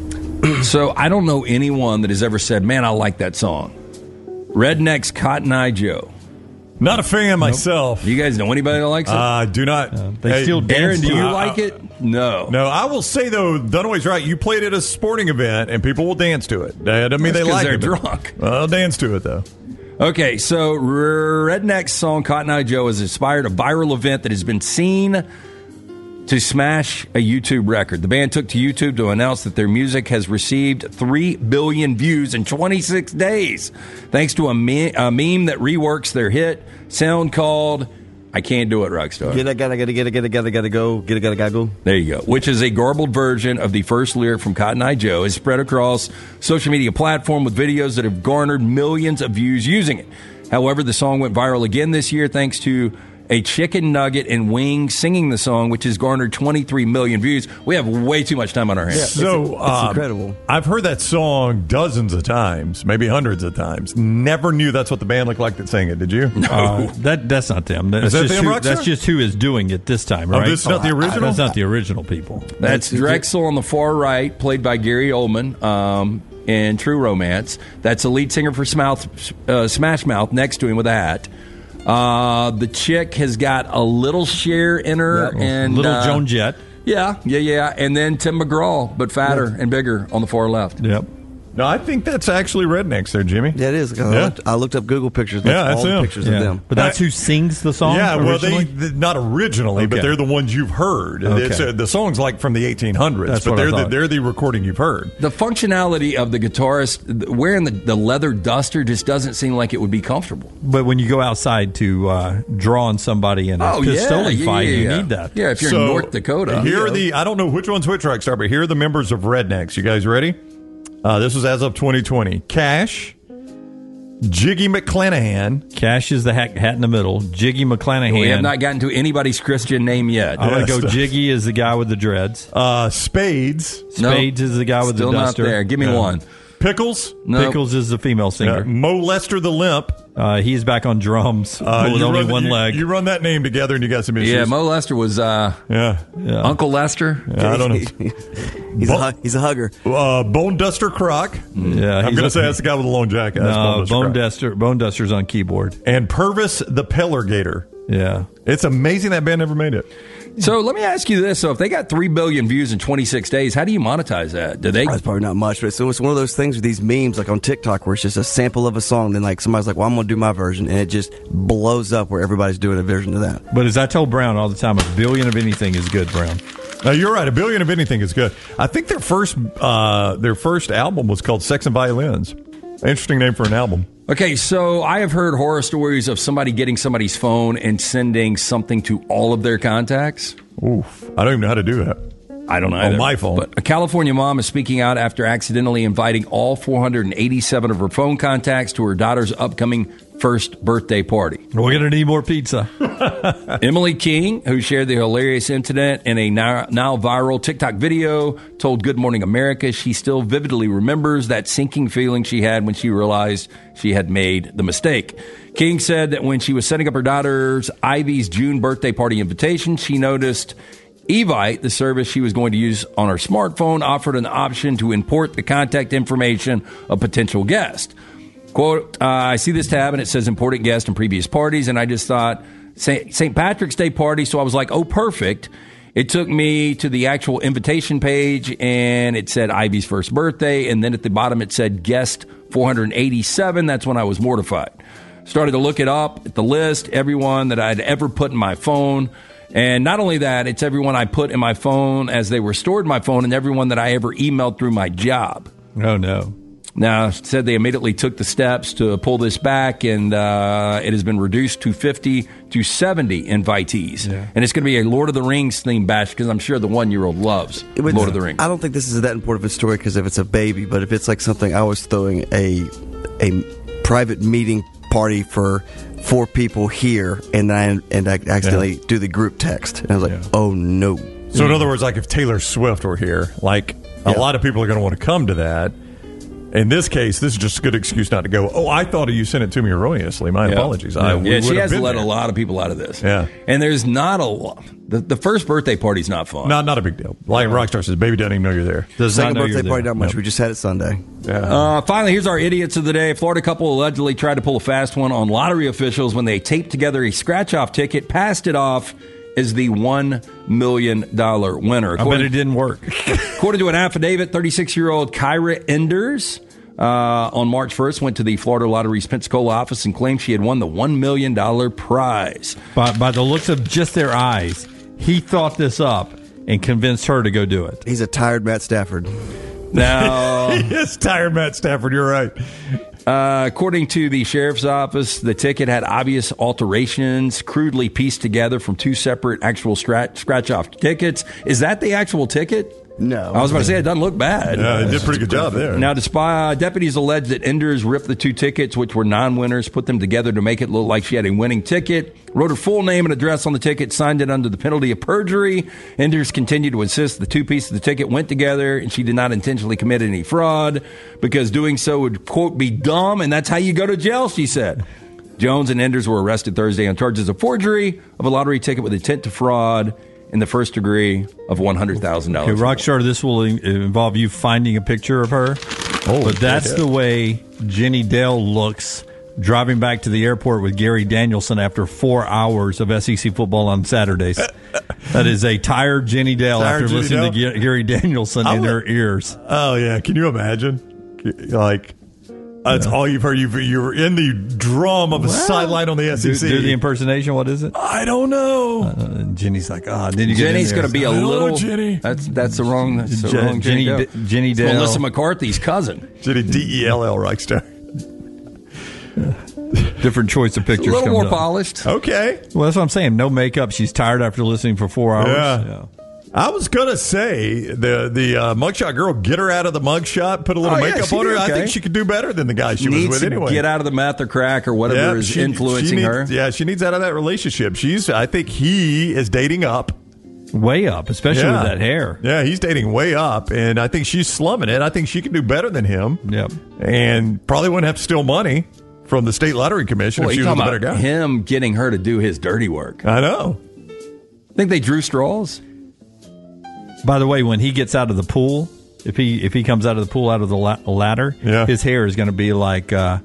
So I don't know anyone that has ever said, man, I like that song. Redneck's Cotton Eye Joe. not a fan myself. Do you guys know anybody that likes it? Uh, do not. they Hey, still dance Aaron, do to you it. like it? No. No, I will say, though, Dunaway's right. You played at a sporting event, and people will dance to it. That doesn't mean That's they 'cause like they're it. but- drunk. Well, they'll dance to it, though. Okay, so Redneck's song Cotton Eye Joe has inspired a viral event that has been seen to smash a YouTube record. The band took to YouTube to announce that their music has received three billion views in twenty-six days, thanks to a, me- a meme that reworks their hit sound called I Can't Do It, Rockstar. Get it, gotta, gotta, get it, get it, gotta, gotta go. Get it, gotta, gotta go. There you go. Which is a garbled version of the first lyric from Cotton Eye Joe. It's spread across social media platform with videos that have garnered millions of views using it. However, the song went viral again this year thanks to a chicken nugget and wing singing the song, which has garnered twenty-three million views. We have way too much time on our hands. So it's um, incredible. I've heard that song dozens of times, maybe hundreds of times. Never knew that's what the band looked like that sang it. Did you? Uh, that that's not them. That's that just them, who, Rockstar? that's just who is doing it this time, Oh, right? this is not the original? That's not the original people. That's Drexel on the far right, played by Gary Oldman um, in True Romance. That's the lead singer for Smouth, uh, Smash Mouth next to him with a hat. Uh, the chick has got a little Cher in her. and Little uh, Joan Jett. Yeah, yeah, yeah. And then Tim McGraw, but fatter and bigger on the far left. Yep. No, I think that's actually Rednecks there, Jimmy. Yeah, it is. I, Yeah. looked, I looked up Google pictures. That's Yeah, that's all the them. pictures Yeah. of them. But that's who sings the song. Yeah, well, they, originally? th- not originally, but Okay. they're the ones you've heard. Okay. It's, uh, the song's like from the eighteen hundreds, That's but what I they're the, thought. they're the recording you've heard. The functionality of the guitarist th- wearing the, the leather duster just doesn't seem like it would be comfortable. But when you go outside to uh, draw on somebody in a Oh, yeah, pistoli yeah, fight, yeah, you yeah. need that. Yeah, if you're So, in North Dakota. Here are the, I don't know which one's which, Rockstar, but here are the members of Rednecks. You guys ready? Uh, this was as of twenty twenty. Cash, Jiggy McClanahan, Cash is the hat, hat in the middle. Jiggy McClanahan. We have not gotten to anybody's Christian name yet. I'm going to Yes. go Jiggy is the guy with the dreads. uh, Spades, No, Spades is the guy with still the not duster. there. Give me Yeah. one. Pickles, No. Pickles is the female uh, singer. Mo Lester the Limp. Uh, he's back on drums Uh, with you only run, one you, leg. You run that name together and you got some issues. Yeah, Mo Lester was uh, yeah. Yeah. Uncle Lester. I don't know. he's, a, hu- he's a hugger. Uh, Bone Duster Croc. Yeah, I'm he's going to a- say that's the guy with the long jacket. That's No, Duster Bone Croc. Duster. Bone Duster's on keyboard. And Purvis the Pellergator. Yeah. It's amazing that band never made it. So let me ask you this: so if they got three billion views in twenty-six days, how do you monetize that? Do they? That's probably not much, but it's, it's one of those things with these memes, like on TikTok, where it's just a sample of a song. Then like somebody's like, "Well, I'm going to do my version," and it just blows up where everybody's doing a version of that. But as I told Brown all the time, a billion of anything is good, Brown. No, you're right. A billion of anything is good. I think their first uh, their first album was called Sex and Violins. Interesting name for an album. Okay, so I have heard horror stories of somebody getting somebody's phone and sending something to all of their contacts. Oof. I don't even know how to do that. I don't know either. On my phone. But a California mom is speaking out after accidentally inviting all four hundred eighty-seven of her phone contacts to her daughter's upcoming first birthday party. We're going to need more pizza. Emily King, who shared the hilarious incident in a now, now viral TikTok video, told Good Morning America she still vividly remembers that sinking feeling she had when she realized she had made the mistake. King said that when she was setting up her daughter's Ivy's June birthday party invitation, she noticed Evite, the service she was going to use on her smartphone, offered an option to import the contact information of potential guests. Quote, uh, I see this tab and it says important guest and previous parties, and I just thought Saint Patrick's Day party, so I was like, oh, perfect. It took me to the actual invitation page, and it said Ivy's first birthday, and then at the bottom it said guest four hundred eighty-seven. That's when I was mortified. Started to look it up at the list, everyone that I'd ever put in my phone. And not only that, it's everyone I put in my phone as they were stored in my phone and everyone that I ever emailed through my job. Oh, no. Now, said they immediately took the steps to pull this back, and uh, it has been reduced to fifty to seventy invitees. Yeah. And it's going to be a Lord of the Rings themed bash because I'm sure the one-year-old loves Would, Lord of the Rings. I don't think this is that important of a story because if it's a baby, but if it's like something, I was throwing a a private meeting party for four people here, and I and I accidentally yeah. do the group text, and I was like, yeah. oh no. So in other words, like if Taylor Swift were here, like yeah. a lot of people are going to want to come to that. In this case, this is just a good excuse not to go, oh, I thought you sent it to me erroneously. My yeah. apologies. Yeah, I, yeah she has let there. a lot of people out of this. Yeah. And there's not a lot. The, the first birthday party's not fun. No, not a big deal. Like Rockstar says, baby doesn't even know you're there. The second birthday party, not much. Yep. We just had it Sunday. Yeah. Uh, finally, here's our idiots of the day. A Florida couple allegedly tried to pull a fast one on lottery officials when they taped together a scratch-off ticket, passed it off as the one million dollars winner. I bet it didn't work. According to an affidavit, thirty-six-year-old Kyra Enders Uh, on March first, went to the Florida Lottery's Pensacola office and claimed she had won the one million dollars prize. By, by the looks of just their eyes, he thought this up and convinced her to go do it. He's a tired Matt Stafford. Now, he is tired Matt Stafford, you're right. Uh, according to the sheriff's office, the ticket had obvious alterations, crudely pieced together from two separate actual scratch, scratch-off tickets. Is that the actual ticket? No. I was about to say, it doesn't look bad. Yeah, it did a pretty good job there. Now, despite, uh, deputies allege that Enders ripped the two tickets, which were non-winners, put them together to make it look like she had a winning ticket, wrote her full name and address on the ticket, signed it under the penalty of perjury. Enders continued to insist the two pieces of the ticket went together, and she did not intentionally commit any fraud because doing so would, quote, be dumb, and that's how you go to jail, she said. Jones and Enders were arrested Thursday on charges of forgery of a lottery ticket with intent to fraud in the first degree of one hundred thousand dollars. Okay, Rockstar, this will involve you finding a picture of her. Oh, but that's yeah. the way Jenny Dale looks driving back to the airport with Gary Danielson after four hours of S E C football on Saturdays. That is a tired Jenny Dale tired after Jenny listening Dale? to Gary Danielson I'm in her ears. Oh, yeah. Can you imagine? Like... That's yeah. all you've heard. You've, you're in the drum of a well, sideline on the S E C. Do, do the impersonation. What is it? I don't know. Uh, Jenny's like, ah, oh, then you Jenny's going to be a little. Know, Jenny. That's that's the wrong. That's the Je- wrong Jenny. Jenny, D- Jenny Dale. Melissa McCarthy's cousin. Jenny D E L L Reichstar. Different choice of pictures. A little more up. polished. Okay. Well, that's what I'm saying. No makeup. She's tired after listening for four hours. Yeah. yeah. I was gonna say the the uh, mugshot girl, get her out of the mugshot, put a little oh, makeup yeah, on her. Okay. I think she could do better than the guy she needs was with to anyway. Get out of the meth or crack or whatever yeah, is she, influencing she needs, her. Yeah, she needs out of that relationship. She's. I think he is dating up, way up, especially yeah. with that hair. Yeah, he's dating way up, and I think she's slumming it. I think she can do better than him. Yep, and probably wouldn't have to steal money from the state lottery commission well, if she was a better guy. Him getting her to do his dirty work. I know. Think they drew straws. By the way, when he gets out of the pool, if he if he comes out of the pool out of the la- ladder, yeah. his hair is going to be like uh,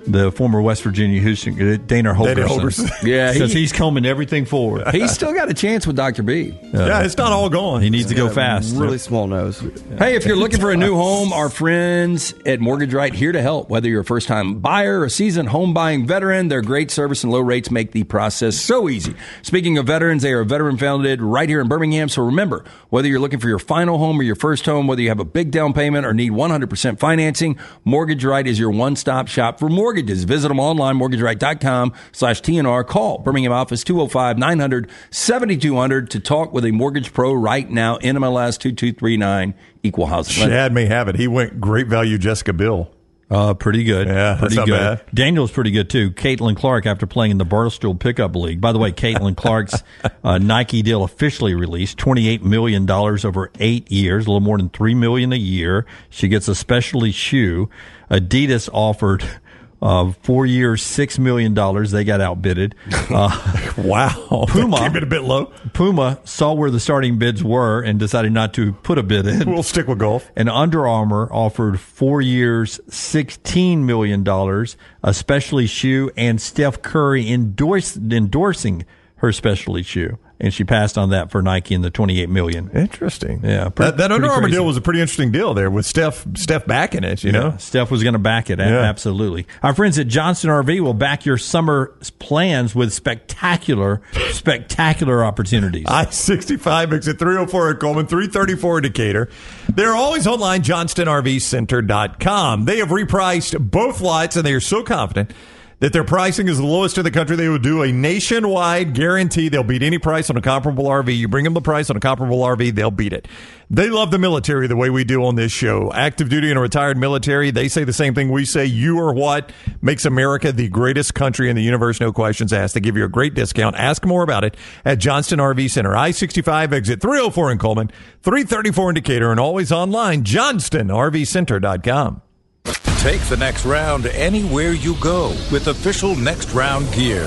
the former West Virginia Houston, Dana Holgerson. Holgerson. Yeah, Says he- he's combing everything forward. He's still got a chance with Doctor B. Yeah, it's not all gone. He needs to go fast. Really small nose. Hey, if you're looking for a new home, our friends at Mortgage Right here to help. Whether you're a first-time buyer or a seasoned home buying veteran, their great service and low rates make the process so easy. Speaking of veterans, they are veteran-founded right here in Birmingham. So remember, whether you're looking for your final home or your first home, whether you have a big down payment or need one hundred percent financing, Mortgage Right is your one-stop shop for mortgages. Visit them online, mortgage right dot com slash T N R. Call Birmingham office two oh five, nine hundred, seventy-two hundred to talk with a mortgage pro right now. N M L S two two three nine, equal housing lender. Chad may have it. He went great value Jessica Biel. Uh, pretty good. Yeah, pretty that's not good. bad. Daniel's pretty good too. Caitlin Clark, after playing in the Barstool Pickup League. By the way, Caitlin Clark's uh, Nike deal officially released. twenty-eight million dollars over eight years, a little more than three million dollars a year. She gets a specialty shoe. Adidas offered uh, four years, six million dollars. They got outbidded. Uh, wow. Puma That came in a bit low. Puma saw where the starting bids were and decided not to put a bid in. We'll stick with golf. And Under Armour offered four years, sixteen million dollars, a specialty shoe, and Steph Curry endorsed, endorsing her specialty shoe. And she passed on that for Nike in the twenty-eight million dollars. Interesting. Yeah. That, that Under pretty Armour crazy. deal was a pretty interesting deal there with Steph Steph backing it, you know? Yeah, Steph was going to back it. a- Yeah. Absolutely. Our friends at Johnston R V will back your summer plans with spectacular, spectacular opportunities. I sixty-five exit three oh four at Coleman, three thirty-four in Decatur. They're always online, johnston r v center dot com. They have repriced both lots, and they are so confident that their pricing is the lowest in the country. They will do a nationwide guarantee. They'll beat any price on a comparable R V. You bring them the price on a comparable R V, they'll beat it. They love the military the way we do on this show. Active duty and retired military, they say the same thing we say. You are what makes America the greatest country in the universe, no questions asked. They give you a great discount. Ask more about it at Johnston R V Center. I sixty-five exit three oh four in Coleman, three thirty-four in Decatur, and always online, johnston r v center dot com. Take the next round anywhere you go with official Next Round gear.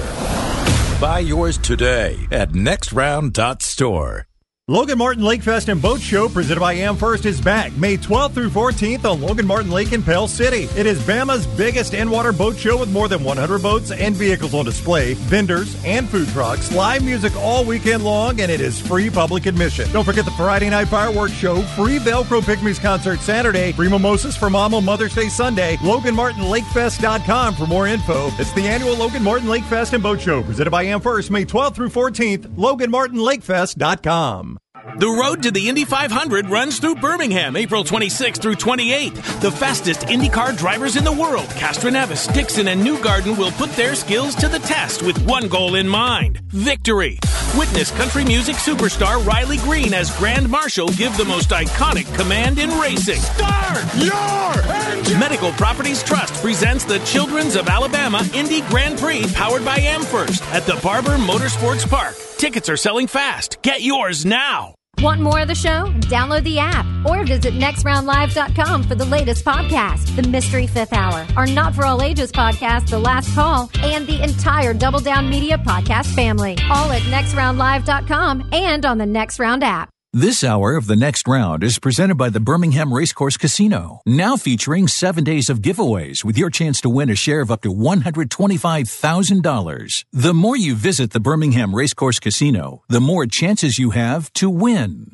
Buy yours today at next round dot store. Logan Martin Lake Fest and Boat Show presented by AmFirst is back May twelfth through fourteenth on Logan Martin Lake in Pell City. It is Bama's biggest in-water boat show with more than one hundred boats and vehicles on display, vendors and food trucks, live music all weekend long, and it is free public admission. Don't forget the Friday night fireworks show, free Velcro Pygmies concert Saturday, free mimosas for Mom on Mother's Day Sunday. Logan Martin Lake Fest dot com for more info. It's the annual Logan Martin Lake Fest and Boat Show presented by AmFirst May twelfth through fourteenth, Logan Martin Lake Fest dot com. The road to the Indy five hundred runs through Birmingham, April twenty-sixth through twenty-eighth. The fastest IndyCar drivers in the world, Castroneves, Dixon, and Newgarden, will put their skills to the test with one goal in mind: victory. Witness country music superstar Riley Green as Grand Marshal give the most iconic command in racing. Start your engine! Medical Properties Trust presents the Children's of Alabama Indy Grand Prix powered by AmFirst at the Barber Motorsports Park. Tickets are selling fast. Get yours now. Want more of the show? Download the app or visit next round live dot com for the latest podcast, The Mystery Fifth Hour, our Not For All Ages podcast, The Last Call, and the entire Double Down Media podcast family. All at next round live dot com and on the Next Round app. This hour of The Next Round is presented by the Birmingham Racecourse Casino, now featuring seven days of giveaways with your chance to win a share of up to one hundred twenty-five thousand dollars. The more you visit the Birmingham Racecourse Casino, the more chances you have to win.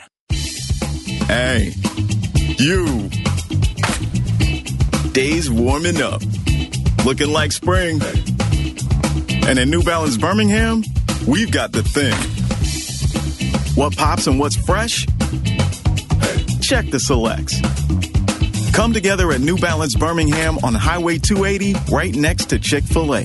Hey, you. Days warming up, looking like spring. And at New Balance Birmingham, we've got the thing. What pops and what's fresh? Check the selects. Come together at New Balance Birmingham on Highway two eighty, right next to Chick-fil-A.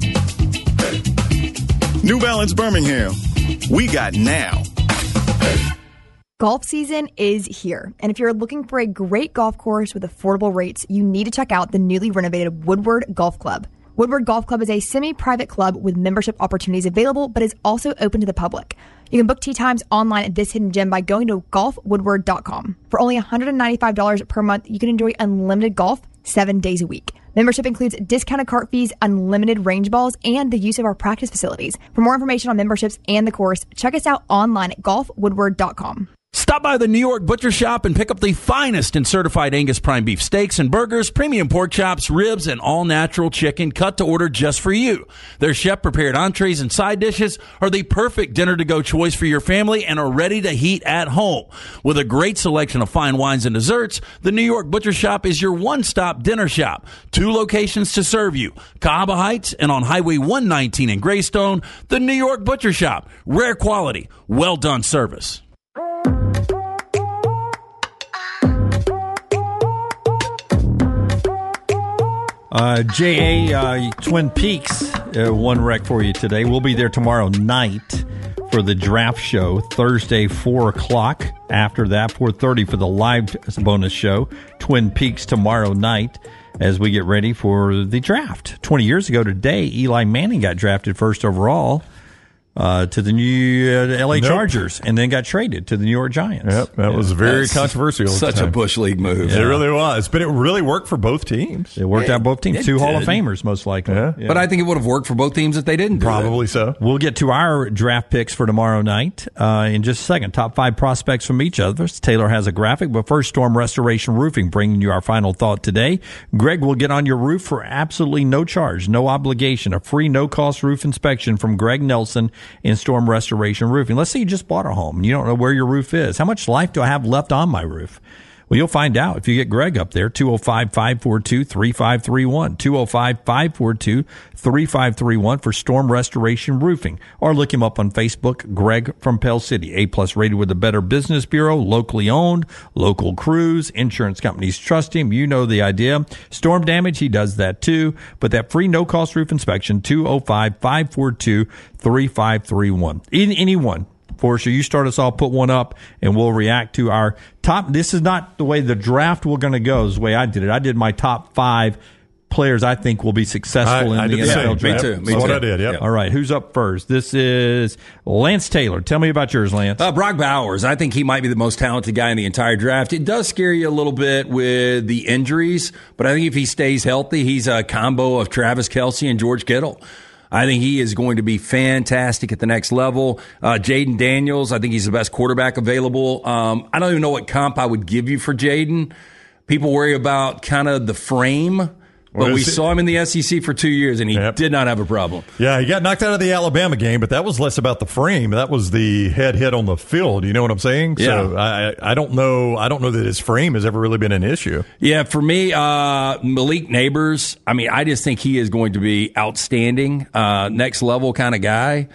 New Balance Birmingham. We got now. Golf season is here, and if you're looking for a great golf course with affordable rates, you need to check out the newly renovated Woodward Golf Club. Woodward Golf Club is a semi-private club with membership opportunities available, but is also open to the public. You can book tee times online at this hidden gem by going to golf woodward dot com. For only one hundred ninety-five dollars per month, you can enjoy unlimited golf seven days a week. Membership includes discounted cart fees, unlimited range balls, and the use of our practice facilities. For more information on memberships and the course, check us out online at golf woodward dot com. Stop by the New York Butcher Shop and pick up the finest in certified Angus prime beef steaks and burgers, premium pork chops, ribs, and all-natural chicken cut to order just for you. Their chef-prepared entrees and side dishes are the perfect dinner-to-go choice for your family and are ready to heat at home. With a great selection of fine wines and desserts, the New York Butcher Shop is your one-stop dinner shop. Two locations to serve you, Cahaba Heights and on Highway one nineteen in Greystone. The New York Butcher Shop. Rare quality, well-done service. Uh, J A, uh, Twin Peaks, uh, one rec for you today. We'll be there tomorrow night for the draft show, Thursday, four o'clock. After that, four thirty for the live bonus show, Twin Peaks tomorrow night as we get ready for the draft. twenty years ago today, Eli Manning got drafted first overall uh, to the new uh, L A Nope. Chargers and then very traded to the New York Giants. Yep, that Yeah. was very That's controversial. at the Such a time. Bush League move. It really was, but it really worked for both teams. It worked out both teams. It Two Hall of did. Famers, most likely. Yeah. Yeah. But I think it would have worked for both teams if they didn't do Probably so. We'll get to our draft picks for tomorrow night uh, in just a second. Top five prospects from each of us. Taylor has a graphic, but first, Storm Restoration Roofing, bringing you our final thought today. Greg will get on your roof for absolutely no charge, no obligation, a free, no-cost roof inspection from Greg Nelson in Storm Restoration Roofing. Let's say you just bought a home and you don't know where your roof is. How much life do I have left on my roof? Well, you'll find out if you get Greg up there, two oh five, five four two, three five three one, two oh five, five four two, three five three one for Storm Restoration Roofing. Or look him up on Facebook, Greg from Pell City, A-plus rated with the Better Business Bureau, locally owned, local crews, insurance companies trust him. You know the idea. Storm damage, he does that too. But that free no-cost roof inspection, two oh five, five four two, three five three one. Anyone. Portia, you start us off, put one up, and we'll react to our top. This is not the way the draft will going to go. This is the way I did it. I did my top five players I think will be successful I- in I the did the N F L same. draft. Me too. Me That's too. what I did, yep. All right, who's up first? This is Lance Taylor. Tell me about yours, Lance. Uh, Brock Bowers, I think he might be the most talented guy in the entire draft. It does scare you a little bit with the injuries, but I think if he stays healthy, he's a combo of Travis Kelce and George Kittle. I think he is going to be fantastic at the next level. Uh, Jaden Daniels, I think he's the best quarterback available. Um, I don't even know what comp I would give you for Jaden. People worry about kind of the frame. But Well, we is it- saw him in the S E C for two years, and he Yep. did not have a problem. Yeah, he got knocked out of the Alabama game, but that was less about the frame. That was the head hit on the field. You know what I'm saying? So Yeah. I, I don't know. I don't know that his frame has ever really been an issue. Yeah, for me, uh, Malik Neighbors, I mean, I just think he is going to be outstanding, uh, next level kind of guy.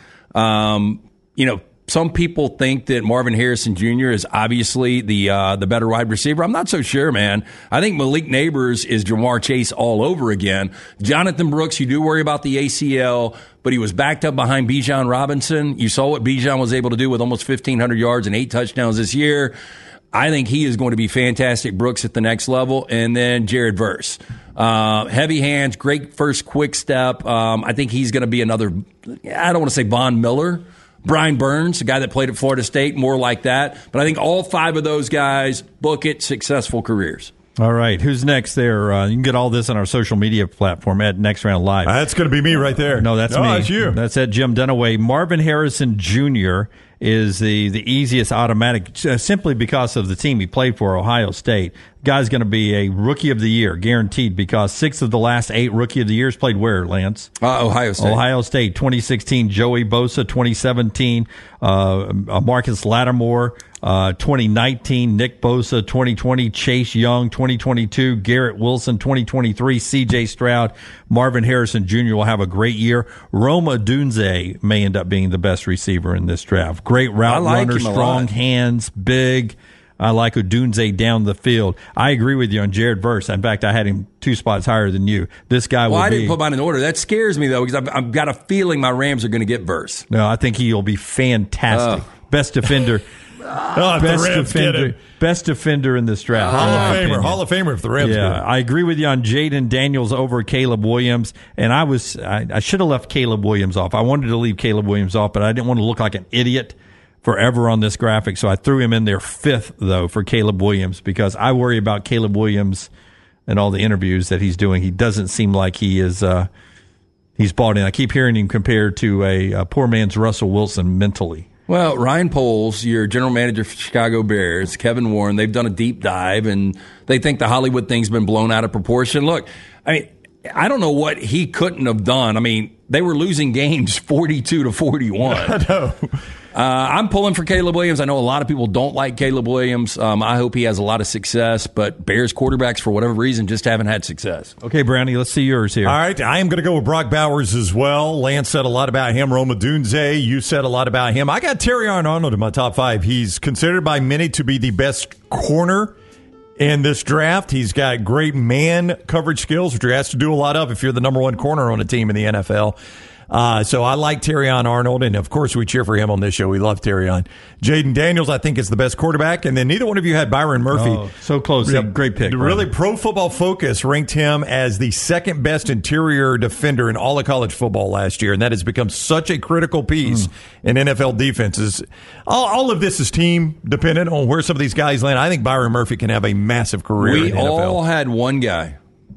Um, you know, some people think that Marvin Harrison Junior is obviously the uh, the better wide receiver. I'm not so sure, man. I think Malik Neighbors is Jamar Chase all over again. Jonathan Brooks, you do worry about the A C L, but he was backed up behind Bijan Robinson. You saw what Bijan was able to do with almost fifteen hundred yards and eight touchdowns this year. I think he is going to be fantastic. Brooks at the next level. And then Jared Verse. Uh, heavy hands, great first quick step. Um, I think he's going to be another, I don't want to say Von Miller. Brian Burns, the guy that played at Florida State, more like that. But I think all five of those guys book it, successful careers. All right, who's next there? Uh, you can get all this on our social media platform at Next Round Live. That's going to be me right there. No, that's no, me. That's you. That's at Jim Dunaway. Marvin Harrison Junior is the, the easiest automatic, uh, simply because of the team he played for, Ohio State. Guy's going to be a Rookie of the Year, guaranteed, because six of the last eight Rookie of the Years played where, Lance? Uh, Ohio State. Ohio State, twenty sixteen, Joey Bosa, twenty seventeen, uh, Marcus Lattimore, uh, twenty nineteen, Nick Bosa, twenty twenty, Chase Young, twenty twenty-two, Garrett Wilson, twenty twenty-three, C J Stroud, Marvin Harrison Junior will have a great year. Roma Dunze may end up being the best receiver in this draft. Great route I like runner, him a strong lot. hands, big. I like Odunze down the field. I agree with you on Jared Verse. In fact, I had him two spots higher than you. This guy Well, will I be. didn't put mine in order. That scares me, though, because I've, I've got a feeling my Rams are going to get Verse. No, I think he'll be fantastic. Oh. Best defender. Oh, if the best Rams get defender. him. Best defender in this draft. Hall in of my Famer. opinion. Hall of Famer if the Rams Yeah, get him. I agree with you on Jaden Daniels over Caleb Williams, and I was I, I should have left Caleb Williams off. I wanted to leave Caleb Williams off, but I didn't want to look like an idiot forever on this graphic, so I threw him in there fifth, though, for Caleb Williams, because I worry about Caleb Williams and all the interviews that he's doing. He doesn't seem like he is uh, he's bought in. I keep hearing him compared to a, a poor man's Russell Wilson mentally. Well, Ryan Poles, your general manager for Chicago Bears, Kevin Warren, they've done a deep dive, and they think the Hollywood thing's been blown out of proportion. Look, I mean, I don't know what he couldn't have done. I mean, they were losing games forty-two to forty-one. I know. Uh, I'm pulling for Caleb Williams. I know a lot of people don't like Caleb Williams. Um, I hope he has a lot of success, but Bears quarterbacks, for whatever reason, just haven't had success. Okay, Brownie, let's see yours here. All right, I am going to go with Brock Bowers as well. Lance said a lot about him. Roma Dunze, you said a lot about him. I got Terrion Arnold in my top five. He's considered by many to be the best corner in this draft. He's got great man coverage skills, which he has to do a lot of if you're the number one corner on a team in the N F L. Uh, so I like Terrion Arnold, and of course we cheer for him on this show. We love Terrion. Jaden Daniels, I think, is the best quarterback, and then neither one of you had Byron Murphy. Oh, so close. Yep. Great pick. Really, Byron. Pro Football Focus ranked him as the second best interior defender in all of college football last year, and that has become such a critical piece mm. in N F L defenses. All, all of this is team dependent on where some of these guys land. I think Byron Murphy can have a massive career we in the N F L. all had one guy.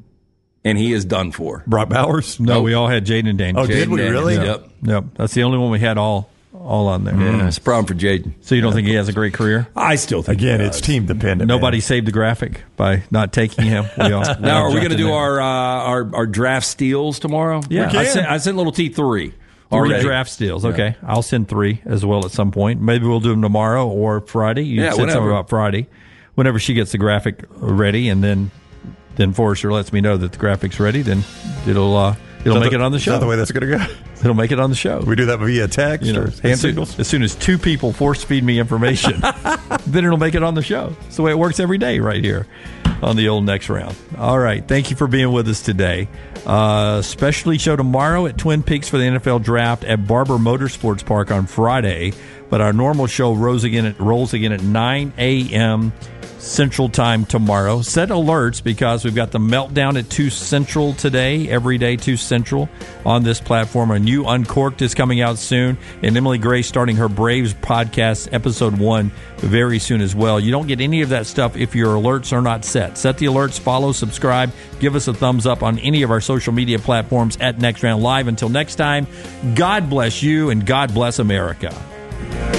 And he is done for. Brock Bowers? No, we all had Jaden Daniels. Oh, did we Daniels. really? Yep. Yep. That's the only one we had all all on there. Yeah, it's a problem for Jaden. So you don't think he has a great career? I still think Again, he it's does. team dependent. Nobody man. saved the graphic by not taking him. We all, we now, all are we jumped going to in do there. our, uh, our our draft steals tomorrow? Yeah. I sent, I sent little T three. Three already. draft steals. Okay. Yeah. I'll send three as well at some point. Maybe we'll do them tomorrow or Friday. You Yeah, said whenever. something about Friday. Whenever she gets the graphic ready, and then then Forrester lets me know that the graphic's ready, then it'll uh, it'll make the, it on the is show. that the way that's going to go? It'll make it on the show. We do that via text You know, or as, hand soon, signals? as soon as two people force feed me information, then it'll make it on the show. It's the way it works every day right here on the old Next Round. All right. Thank you for being with us today. Uh, specialty show tomorrow at Twin Peaks for the N F L Draft at Barber Motorsports Park on Friday. But our normal show rolls again at, rolls again at nine a.m. Central Time tomorrow. Set alerts because we've got the Meltdown at two Central today, every day two Central on this platform. A new Uncorked is coming out soon, and Emily Gray starting her Braves podcast, episode one, very soon as well. You don't get any of that stuff if your alerts are not set. Set the alerts, follow, subscribe, give us a thumbs up on any of our social media platforms at Next Round Live. Until next time, God bless you and God bless America.